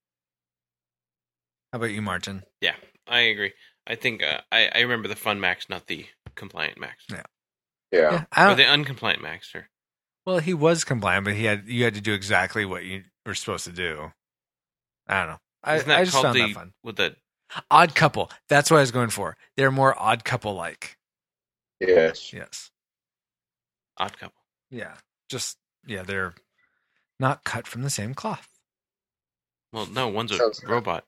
How about you, Martin? Yeah, I agree. I think uh, I, I remember the fun Max, not the compliant Max. Yeah. Yeah. I Or don't, the uncompliant Max, or well, he was compliant, but he had you had to do exactly what you were supposed to do. I don't know. I, isn't that I just called found the that fun. with the Odd couple. That's what I was going for. They're more odd couple like. Yes. Yes. odd couple? Yeah. Just yeah, they're not cut from the same cloth. Well, no, one's a Sounds good. robot.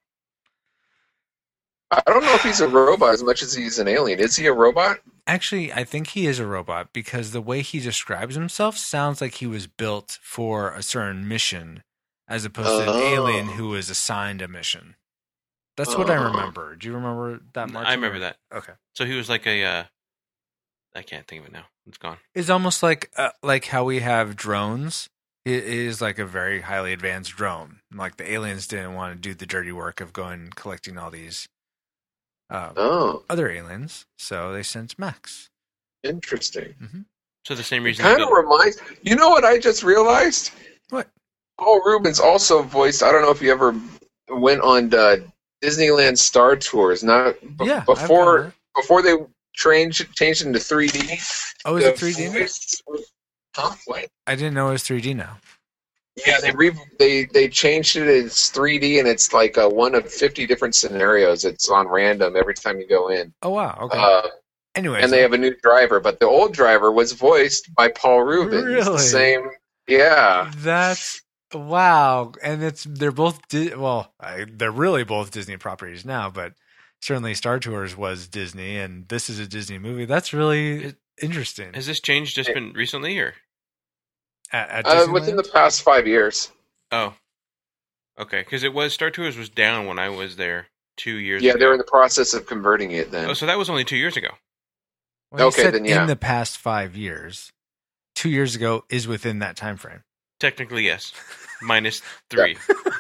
I don't know if he's a robot as much as he's an alien. Is he a robot? Actually, I think he is a robot because the way he describes himself sounds like he was built for a certain mission as opposed to an Oh. alien who was assigned a mission. That's what I Oh. remember. Do you remember that, Martin? I remember that. Okay. So he was like a. Uh, I can't think of it now. It's gone. It's almost like uh, like how we have drones. It is like a very highly advanced drone. Like the aliens didn't want to do the dirty work of going and collecting all these uh, Oh, other aliens, so they sent Max. interesting. So the same It reason. they kind of built- reminds. You know what I just realized? What? Paul Rubens also voiced. I don't know if you ever went on the Disneyland Star Tours. Not b- Yeah, I've before done that. before they changed changed into three D. Oh, is the it three D now? voice was- Huh? What? I didn't know it was three D now. Yeah, they re- they they changed it. It's three D, and it's like a one of fifty different scenarios. It's on random every time you go in. Oh wow. Okay. Uh, Anyways, and they have a new driver, but the old driver was voiced by Paul Rubens. Really? The same. Yeah. that's wow, and it's they're both Di- well, I, they're really both Disney properties now, but certainly Star Tours was Disney, and this is a Disney movie. That's really It- interesting. Has this change just been recently, or At, at Uh, within the Disneyland? past five years. oh, okay? Because it was Star Tours was down when I was there two years. Yeah, ago. they're in the process of converting it then. Oh, so that was only two years ago. Well, you Okay, said then, yeah. in the past five years, two years ago is within that time frame. Technically, yes. Minus three.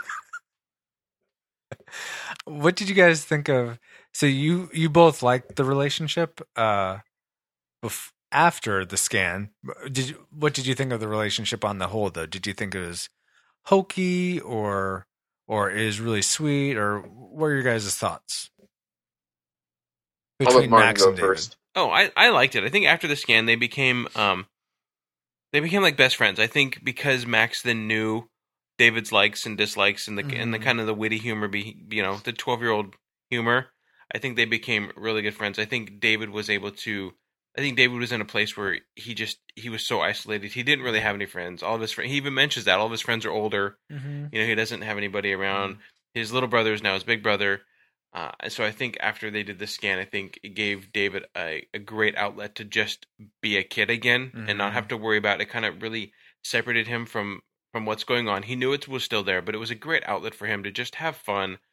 What did you guys think of? So you you both liked the relationship uh, bef- after the scan. Did you, what did you think of the relationship on the whole? Though, did you think it was hokey or or is really sweet, or what are your guys' thoughts I'll let between Martin Max go and David? first. Oh, I, I liked it. I think after the scan, they became um, they became like best friends. I think because Max then knew David's likes and dislikes and the and the Mhm. kind of the witty humor, be you know, the twelve year old humor. I think they became really good friends. I think David was able to. I think David was in a place where he just he was so isolated. He didn't really have any friends. All of his friends. He even mentions that all of his friends are older. Mm-hmm. You know, he doesn't have anybody around. His little brother is now his big brother. Uh, and so I think after they did the scan, I think it gave David a, a great outlet to just be a kid again and not Mhm. have to worry about it. Kind of really separated him from, from what's going on. He knew it was still there, but it was a great outlet for him to just have fun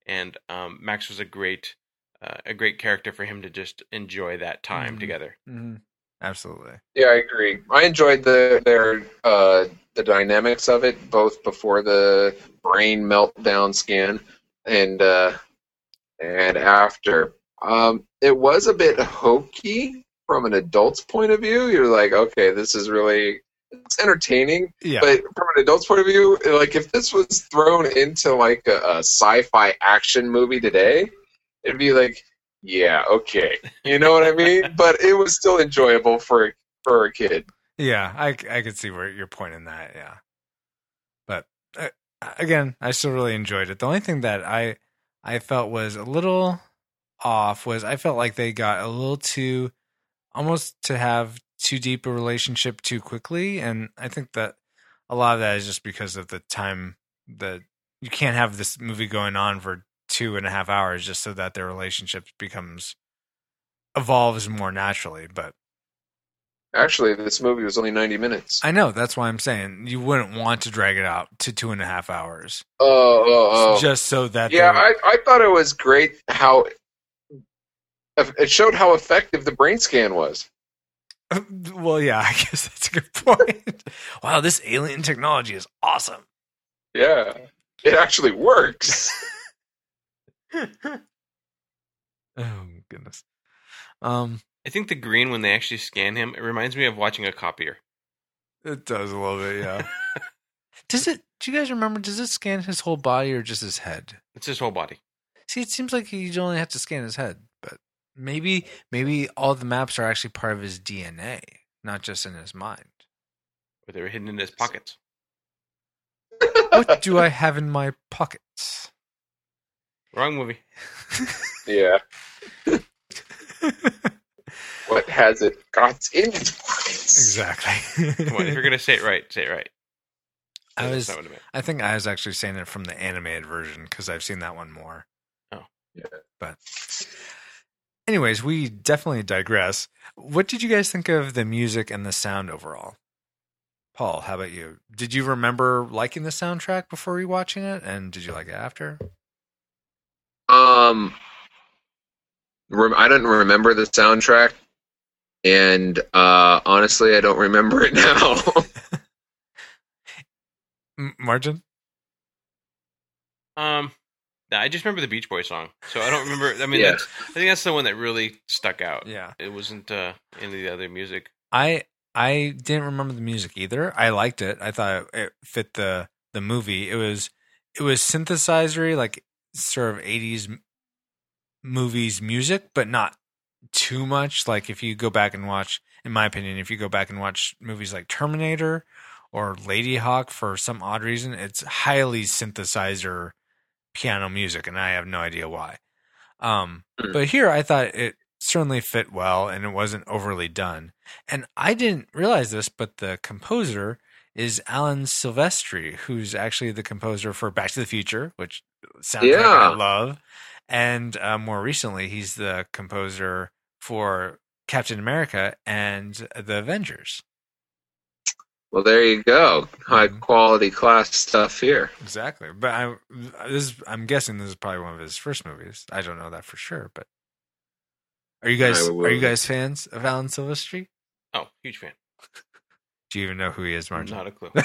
and um, Max was a great uh, a great character for him to just enjoy that time Mhm. together. Mm-hmm. Absolutely. Yeah, I agree. I enjoyed the their uh, the dynamics of it, both before the brain meltdown scan and uh, and after. Um, it was a bit hokey from an adult's point of view. You're like, okay, this is really it's entertaining, Yeah. but from an adult's point of view, like if this was thrown into like a, a sci-fi action movie today, it'd be like, yeah, okay, you know what I mean? But it was still enjoyable for for a kid. Yeah, I, I could see where you're pointing that. Yeah, but uh, again, I still really enjoyed it. The only thing that I I felt was a little off was I felt like they got a little too almost to have too deep a relationship too quickly, and I think that a lot of that is just because of the time that you can't have this movie going on for two and a half hours just so that their relationship becomes evolves more naturally. But Actually, this movie was only ninety minutes. I know, that's why I'm saying you wouldn't want to drag it out to two and a half hours Oh, oh, oh. just so that Yeah, they're- I, I thought it was great how it showed how effective the brain scan was. well, yeah, I guess that's a good point. Wow, this alien technology is awesome. Yeah, it actually works. Oh goodness. Um, I think the green when they actually scan him, it reminds me of watching a copier. it does a little bit, yeah. Does it? Do you guys remember? Does it scan his whole body or just his head? It's his whole body. See, it seems like you only have to scan his head, but maybe maybe all the maps are actually part of his D N A, not just in his mind. Or they were hidden in his pockets. What do I have in my pockets? Wrong movie. Yeah. What has it got in its pockets? Exactly. Come on, if you're gonna say it right, say it right. I That's was. not what I meant. I think I was actually saying it from the animated version because I've seen that one more. Oh. Yeah. But, anyways, we definitely digress. What did you guys think of the music and the sound overall? Paul, how about you? Did you remember liking the soundtrack before rewatching it, and did you like it after? Um, rem- I don't remember the soundtrack, and uh, honestly, I don't remember it now. M- Margin? Um, nah, I just remember the Beach Boys song, so I don't remember. I mean, Yeah. that's, I think that's the one that really stuck out. Yeah. It wasn't uh, any of the other music. I I didn't remember the music either. I liked it. I thought it fit the the movie. It was it was synthesizery, like sort of eighties m- movies music, but not too much. Like if you go back and watch, in my opinion, if you go back and watch movies like Terminator or Lady Hawk, for some odd reason, it's highly synthesizer piano music, and I have no idea why. Um, Mm. but here I thought it certainly fit well, and it wasn't overly done. And I didn't realize this, but the composer is Alan Silvestri, who's actually the composer for Back to the Future, which soundtrack Yeah. I love. And uh, more recently, he's the composer for Captain America and the Avengers. Well, there you go. High Mhm. quality class stuff here. Exactly. But I, this is, I'm guessing this is probably one of his first movies. I don't know that for sure, but are you guys I will- are you guys fans of Alan Silvestri? Oh, huge fan. Do you even know who he is, Martin? Not a clue.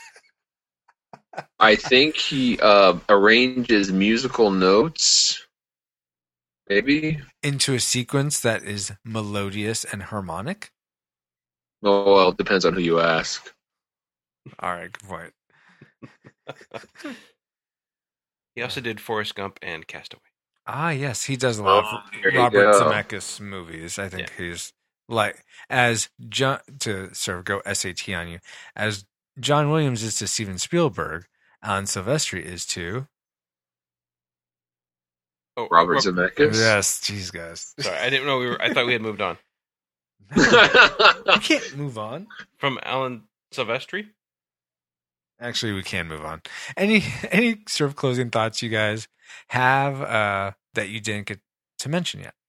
I think he uh, arranges musical notes. Maybe. Into a sequence that is melodious and harmonic. Oh, well, it depends on who you ask. All right, good point. He also did Forrest Gump and Castaway. Ah, yes, he does a lot Oh, of there you Robert go. Zemeckis movies. I think he's like as John to sort of go S A T on you, as John Williams is to Steven Spielberg. Alan Silvestri is to Oh, Robert Rob- Zemeckis. yes. Jeez, guys, Sorry, I didn't know we were. I thought we had moved on you can't move on. from Alan Silvestri. Actually, we can move on. Any any sort of closing thoughts you guys have uh, that you didn't get to mention yet?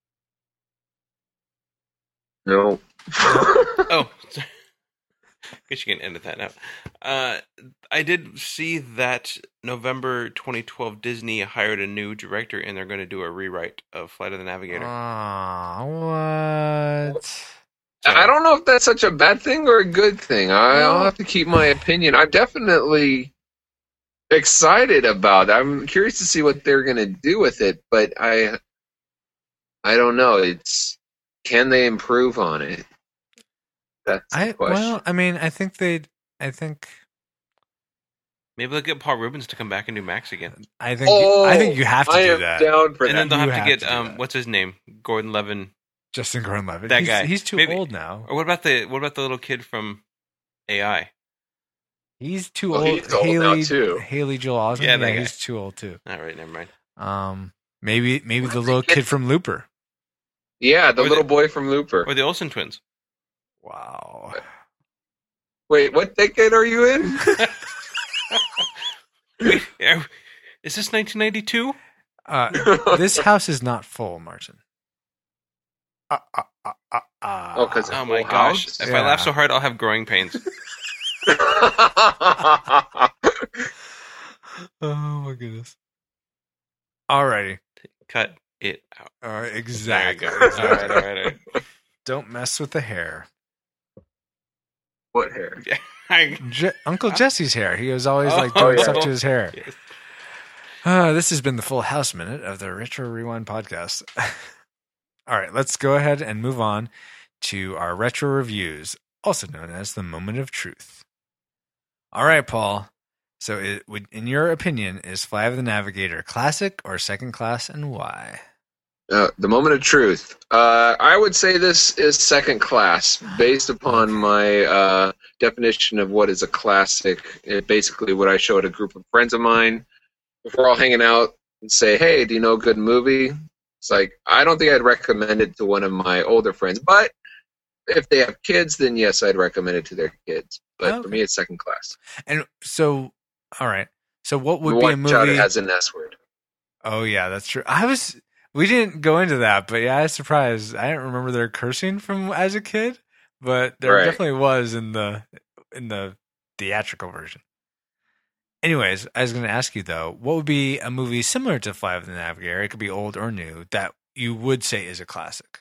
No. Oh, guess you can edit that out. Uh, I did see that November twenty twelve Disney hired a new director, and they're going to do a rewrite of Flight of the Navigator. Aw, what? So- I don't know if that's such a bad thing or a good thing. I, I'll have to keep my opinion. I'm definitely excited about it. I'm curious to see what they're going to do with it, but I, I don't know. It's can they improve on it? That's the I question. well, I mean, I think they'd. I think. Maybe they'll get Paul Rubens to come back and do Max again. I think. oh, I think you have to I do am that. down for And that. then they'll You have to have get, to do um, that. what's his name? Gordon Levin. Justin Gordon-Levitt. That he's, guy. He's too Maybe- old now. Or what about the what about the little kid from A I? He's too Oh, old. he's old now, Haley, too. Haley Joel Osment. Yeah, Yeah, that guy. he's too old too. All right, never mind. Um, maybe maybe What the if little they get- kid from Looper. Yeah, the Or the- little boy from Looper. Or the Olsen twins. Wow. Wait, what decade are you in? Wait, uh, is this nineteen ninety-two? Uh, this house is not full, Martin. Uh, uh, uh, uh, uh. Oh, 'cause- Oh my Full gosh! House? If Yeah. I laugh so hard, I'll have growing pains. Oh my goodness. Alrighty. Cut it out. All right, There you exactly. go. All right, all right, all right. Don't mess with the hair. What hair? I- Je- Uncle Jesse's hair. He was always like Oh, doing yeah. stuff to his hair. Yes. Uh, this has been the Full House Minute of the Retro Rewind podcast. All right, let's go ahead and move on to our retro reviews, also known as the Moment of Truth. All right, Paul. So, it would, in your opinion, is Flight of the Navigator classic or second class, and why? Uh, the moment of truth. Uh, I would say this is second class, based upon my uh, definition of what is a classic. It basically, what I show at a group of friends of mine, if we're all hanging out, and say, "Hey, do you know a good movie?" It's like I don't think I'd recommend it to one of my older friends, but if they have kids, then yes, I'd recommend it to their kids. But Okay. for me, it's second class. And so, all right. So, what would Watch be a out, movie? it has an S word. Oh yeah, that's true. I was we didn't go into that, but yeah, I was surprised. I didn't remember there cursing from as a kid, but there Right. definitely was in the in the theatrical version. Anyways, I was going to ask you though, what would be a movie similar to Flight of the Navigator? It could be old or new that you would say is a classic.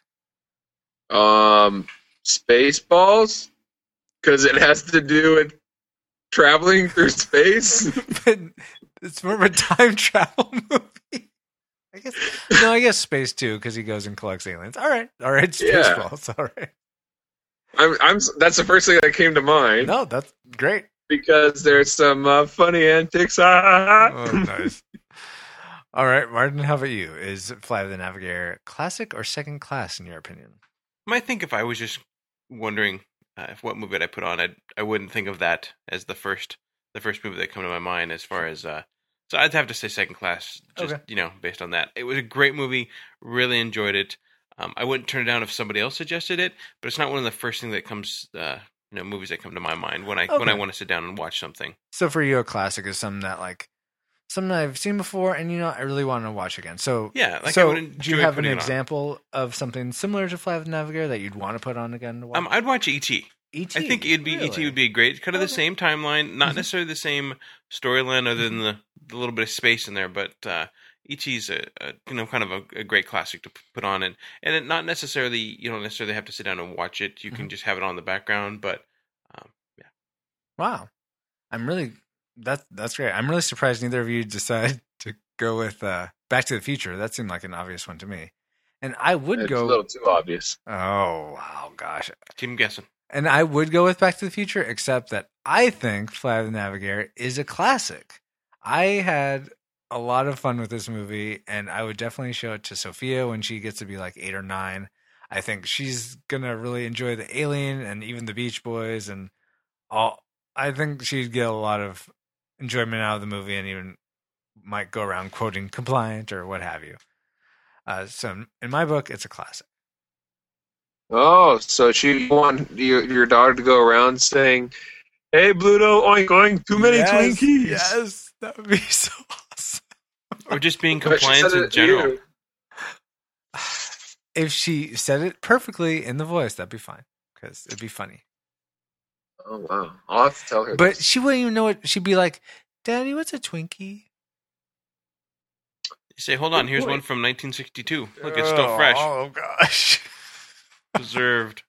Um, Spaceballs, because it has to do with traveling through space. But it's more of a time travel movie. I guess no, I guess Space too, because he goes and collects aliens. All right, all right, Yeah. Spaceballs. All right. I'm, I'm. That's the first thing that came to mind No, that's great. because there's some uh, funny antics. Ah. Oh, nice. All right, Martin, how about you? Is Flight of the Navigator classic or second class in your opinion? I think if I was just wondering uh, if what movie I'd put on, I'd, I wouldn't think of that as the first the first movie that come to my mind. As far as uh, so, I'd have to say second class. Just Okay. you know, based on that, it was a great movie. Really enjoyed it. Um, I wouldn't turn it down if somebody else suggested it, but it's not one of the first thing that comes. Uh, you know, movies that come to my mind when I when I Okay. want to sit down and watch something. So for you, a classic is something that like something I've seen before, and you know I really want to watch again. So Yeah, like I so would do you enjoy have an putting it on. example of something similar to Flight of the Navigator that you'd want to put on again to watch? Um, I'd watch E T. E T. I think it'd be E T would be great. Kind of the Okay. same timeline, not Mhm. necessarily the same storyline, other than the, the little bit of space in there. But uh, E T's a, a you know kind of a, a great classic to p- put on, and and it not necessarily you don't necessarily have to sit down and watch it. You can Mhm. just have it on the background. But um, yeah, Wow, I'm really that's that's great. I'm really surprised neither of you decided to go with uh, Back to the Future. That seemed like an obvious one to me, and I would It's go. a little too obvious. Oh wow, gosh. keep 'em guessing. And I would go with Back to the Future, except that I think Flight of the Navigator is a classic. I had a lot of fun with this movie, and I would definitely show it to Sophia when she gets to be like eight or nine. I think she's gonna really enjoy the Alien and even the Beach Boys, and all. I think she'd get a lot of enjoyment out of the movie, and even might go around quoting "compliant" or what have you. Uh, so, in my book, it's a classic. Oh, so she want your your daughter to go around saying, "Hey, Bluto, oink oink, too many Yes, Twinkies." Yes, that would be so awesome. Or just being But she compliant said in it to general. you. If she said it perfectly in the voice, that'd be fine because it'd be funny. Oh wow! I'll have to tell her. But this. she wouldn't even know it. She'd be like, "Daddy, what's a Twinkie?" You say, hold on, here's one from nineteen sixty-two. Look, it's still fresh. Oh gosh. Preserved.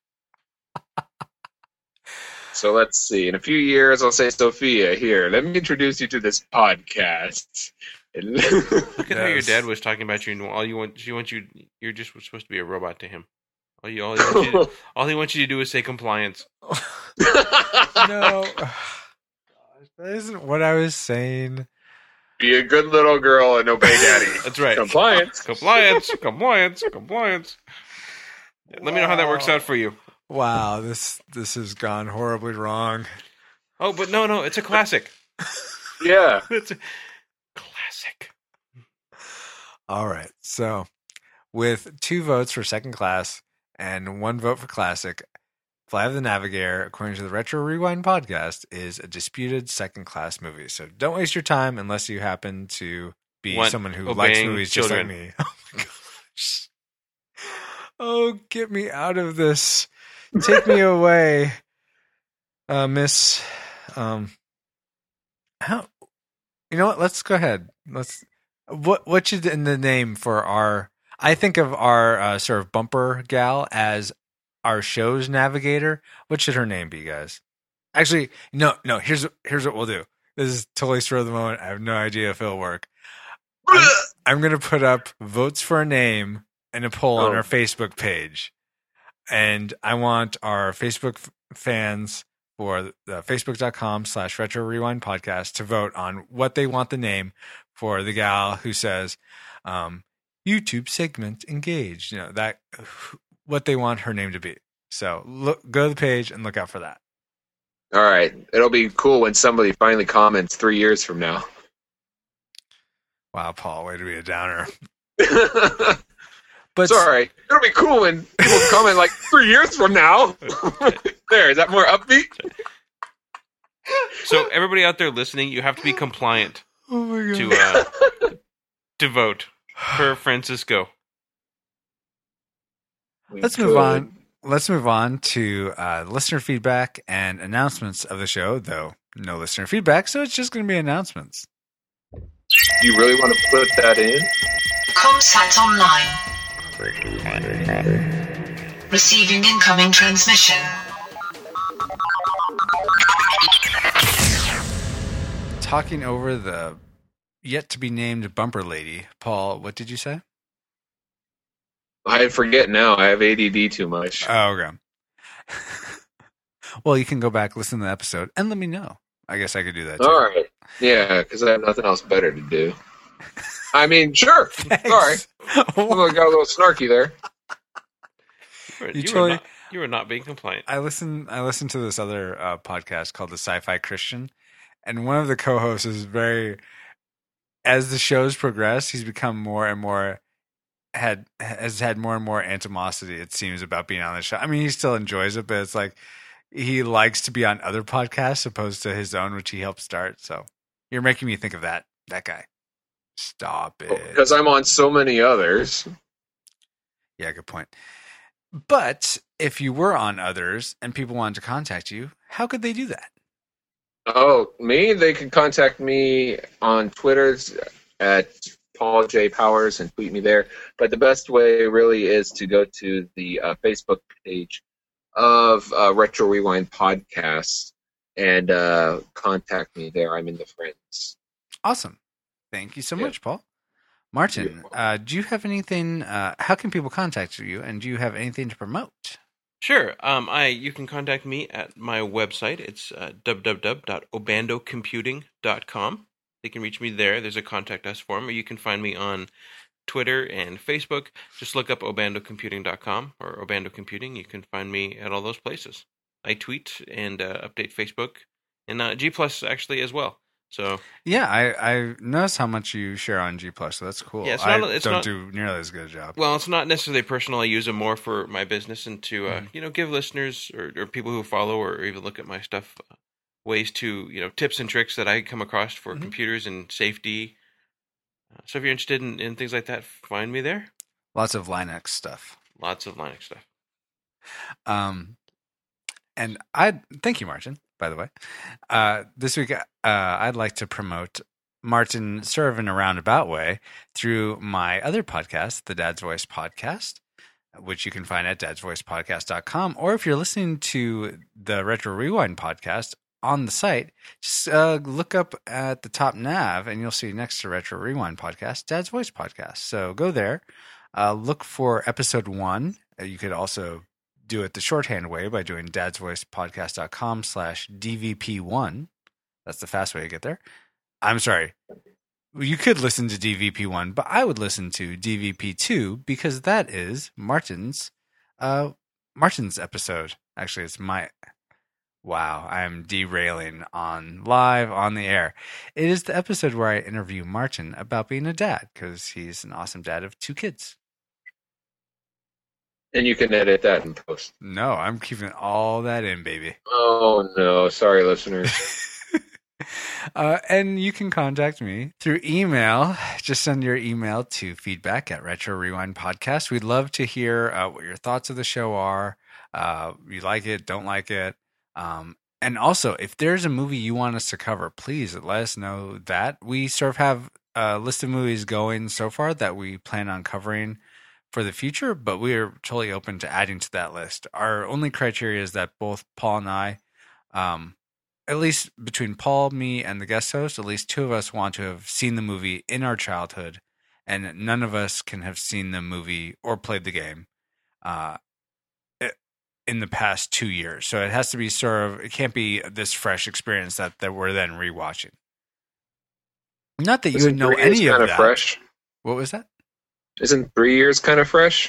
So let's see. In a few years, I'll say, Sophia, here, let me introduce you to this podcast. Look at how your Yes. dad was talking about you, and all you want, she wants you. You're just supposed to be a robot to him. All you, all he wants you, to, all he wants you to do is say compliance. No. That isn't what I was saying. Be a good little girl and obey daddy. That's right. Compliance. Compliance, compliance, compliance. Let me know how that works out for you. Wow, this this has gone horribly wrong. Oh, but no, no, it's a classic. Yeah. It's a classic. All right. So, with two votes for second class and one vote for classic, Flight of the Navigator, according to the Retro Rewind podcast, is a disputed second class movie. So don't waste your time unless you happen to be Want someone who likes obeying movies children. just like me. Oh my gosh. Oh, get me out of this. Take me away. Uh, Miss um how you know what? Let's go ahead. Let's what what should in the name for our I think of our uh, sort of bumper gal as our show's navigator. What should her name be, guys? Actually, no, no. Here's here's what we'll do. This is totally spur of the moment. I have no idea if it'll work. I'm, I'm gonna put up votes for a name and a poll on Oh. our Facebook page, and I want our Facebook f- fans for the facebook.com slash retro rewind podcast to vote on what they want the name for the gal who says um, YouTube segment engaged. You know that what they want her name to be. So look, go to the page and look out for that. All right. It'll be cool when somebody finally comments three years from now. Wow, Paul, way to be a downer. But Sorry. It'll be cool when people comment like three years from now. There, is that more upbeat? So everybody out there listening, you have to be compliant oh my god. to uh, to vote for Francisco. Let's move on. Let's move on to uh, listener feedback and announcements of the show, though no listener feedback, so it's just going to be announcements. You really want to put that in? Comsat online. Receiving incoming transmission. Talking over the yet to be named bumper lady, Paul, what did you say? I forget now. I have A D D too much. Oh, okay. Well, you can go back, listen to the episode, and let me know. I guess I could do that too. All right. Yeah, because I have nothing else better to do. I mean, sure. Sorry. I got a little snarky there. You were, You you totally- were not, you were not being compliant. I listen. I listened to this other uh, podcast called the Sci-Fi Christian, and one of the co-hosts is very. As the shows progress, he's become more and more had has had more and more animosity. It seems about being on the show. I mean, he still enjoys it, but it's like he likes to be on other podcasts opposed to his own, which he helped start. So you're making me think of that that guy. Stop it. Because I'm on so many others. Yeah, good point. But if you were on others and people wanted to contact you, how could they do that? Oh, me? They can contact me on Twitter at Paul J. Powers and tweet me there. But the best way really is to go to the uh, Facebook page of uh, Retro Rewind Podcast and uh, contact me there. I'm in the friends. Awesome. Thank you so Yeah. much, Paul. Martin, You're welcome. uh, do you have anything? Uh, how can people contact you? And do you have anything to promote? Sure. Um, I you can contact me at my website. It's uh, w w w dot obando computing dot com. They can reach me there. There's a contact us form, or you can find me on Twitter and Facebook. Just look up obando computing dot com or Obando Computing. You can find me at all those places. I tweet and uh, update Facebook and uh, G Plus actually as well. So Yeah, I, I noticed how much you share on G Plus, so that's cool. Yeah, it's I not- it's don't not- do nearly as good a job. well, it's not necessarily personal. I use them more for my business and to uh, Mhm. you know give listeners or, or people who follow or even look at my stuff uh, ways to you know tips and tricks that I come across for Mhm. computers and safety. Uh, so if you're interested in, in things like that, find me there. Lots of Linux stuff. Lots of Linux stuff. Um, And I thank you, Martin, by the way. Uh, this week, uh, I'd like to promote Martin sort of in a roundabout way through my other podcast, the Dad's Voice Podcast, which you can find at dads voice podcast dot com. Or if you're listening to the Retro Rewind podcast on the site, just uh, look up at the top nav and you'll see next to Retro Rewind Podcast, Dad's Voice Podcast. So go there, uh, look for episode one. Uh, you could also do it the shorthand way by doing dads voice podcast dot com slash D V P one. That's the fast way to get there. I'm sorry. You could listen to D V P one, but I would listen to D V P two because that is Martin's uh, Martin's episode. Actually, it's my... Wow, I'm derailing on live on the air. It is the episode where I interview Martin about being a dad because he's an awesome dad of two kids. And you can edit that in post. No, I'm keeping all that in, baby. Oh, no. Sorry, listeners. Uh, and you can contact me through email. Just send your email to feedback at Retro Rewind Podcast. We'd love to hear uh, what your thoughts of the show are. Uh, you like it, don't like it. Um, and also, if there's a movie you want us to cover, please let us know that. We sort of have a list of movies going so far that we plan on covering for the future, but we are totally open to adding to that list. Our only criteria is that both Paul and I, um, at least between Paul, me, and the guest host, at least two of us want to have seen the movie in our childhood, and none of us can have seen the movie or played the game uh, in the past two years. So it has to be sort of, it can't be this fresh experience that, that we're then rewatching. Not that you Isn't would know three years any of kind that. of fresh? What was that? Isn't three years kind of fresh?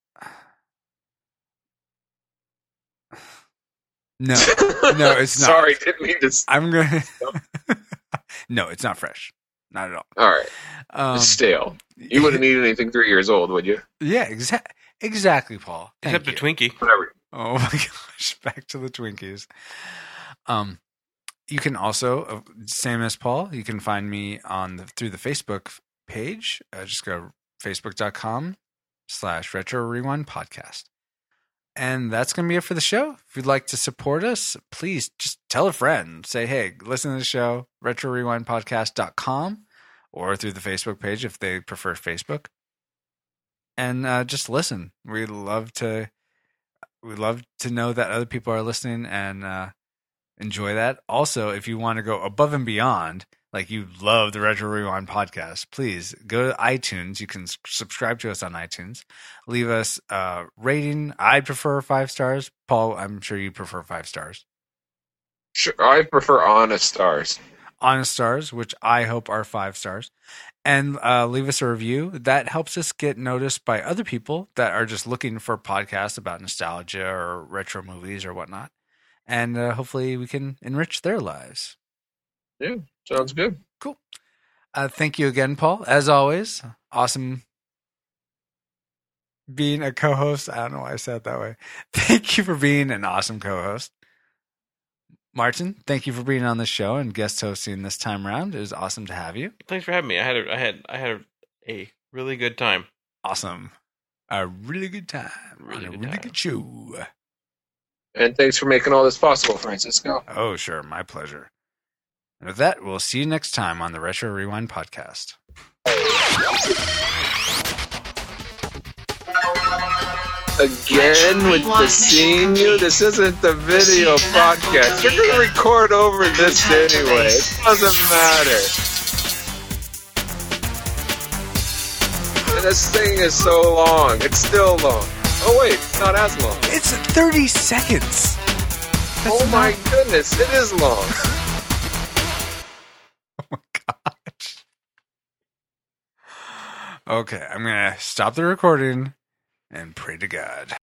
No, no, it's not. Sorry, didn't mean to. I'm gonna. No, it's not fresh. Not at all. All right, Um, it's stale. You wouldn't eat anything three years old, would you? Yeah, exa- exactly, Paul. Thank Except a you. Twinkie. Whatever. Oh my gosh, back to the Twinkies. Um, you can also, uh, same as Paul, you can find me on the, through the Facebook page. Uh, just go facebook dot com slash retro rewind podcast. And that's going to be it for the show. If you'd like to support us, please just tell a friend. Say, hey, listen to the show, retro rewind podcast dot com, or through the Facebook page if they prefer Facebook. And uh, just listen. We love to we love to know that other people are listening and uh, enjoy that. Also, if you want to go above and beyond, like you love the Retro Rewind podcast, please go to iTunes. You can s- subscribe to us on iTunes. Leave us a rating. I prefer five stars. Paul, I'm sure you prefer five stars. Sure, I prefer honest stars. Honest stars, which I hope are five stars. And uh, leave us a review. That helps us get noticed by other people that are just looking for podcasts about nostalgia or retro movies or whatnot. And uh, hopefully we can enrich their lives. Yeah, sounds good. Cool. Uh, thank you again, Paul. As always, awesome being a co-host. I don't know why I said it that way. Thank you for being an awesome co-host. Martin, thank you for being on the show and guest hosting this time around. It was awesome to have you. Thanks for having me. I had a, I had I had a, a really good time. Awesome. A really good time. Really on a good really time. good show. And thanks for making all this possible, Francisco. Oh, sure. My pleasure. And with that, we'll see you next time on the Retro Rewind Podcast. Again with the seeing you. This isn't the video podcast. You're going to record over this anyway. It doesn't matter. And this thing is so long. It's still long. Oh wait, it's not as long. It's thirty seconds. That's Oh my not- goodness, it is long. Oh my gosh. Okay, I'm going to stop the recording and pray to God.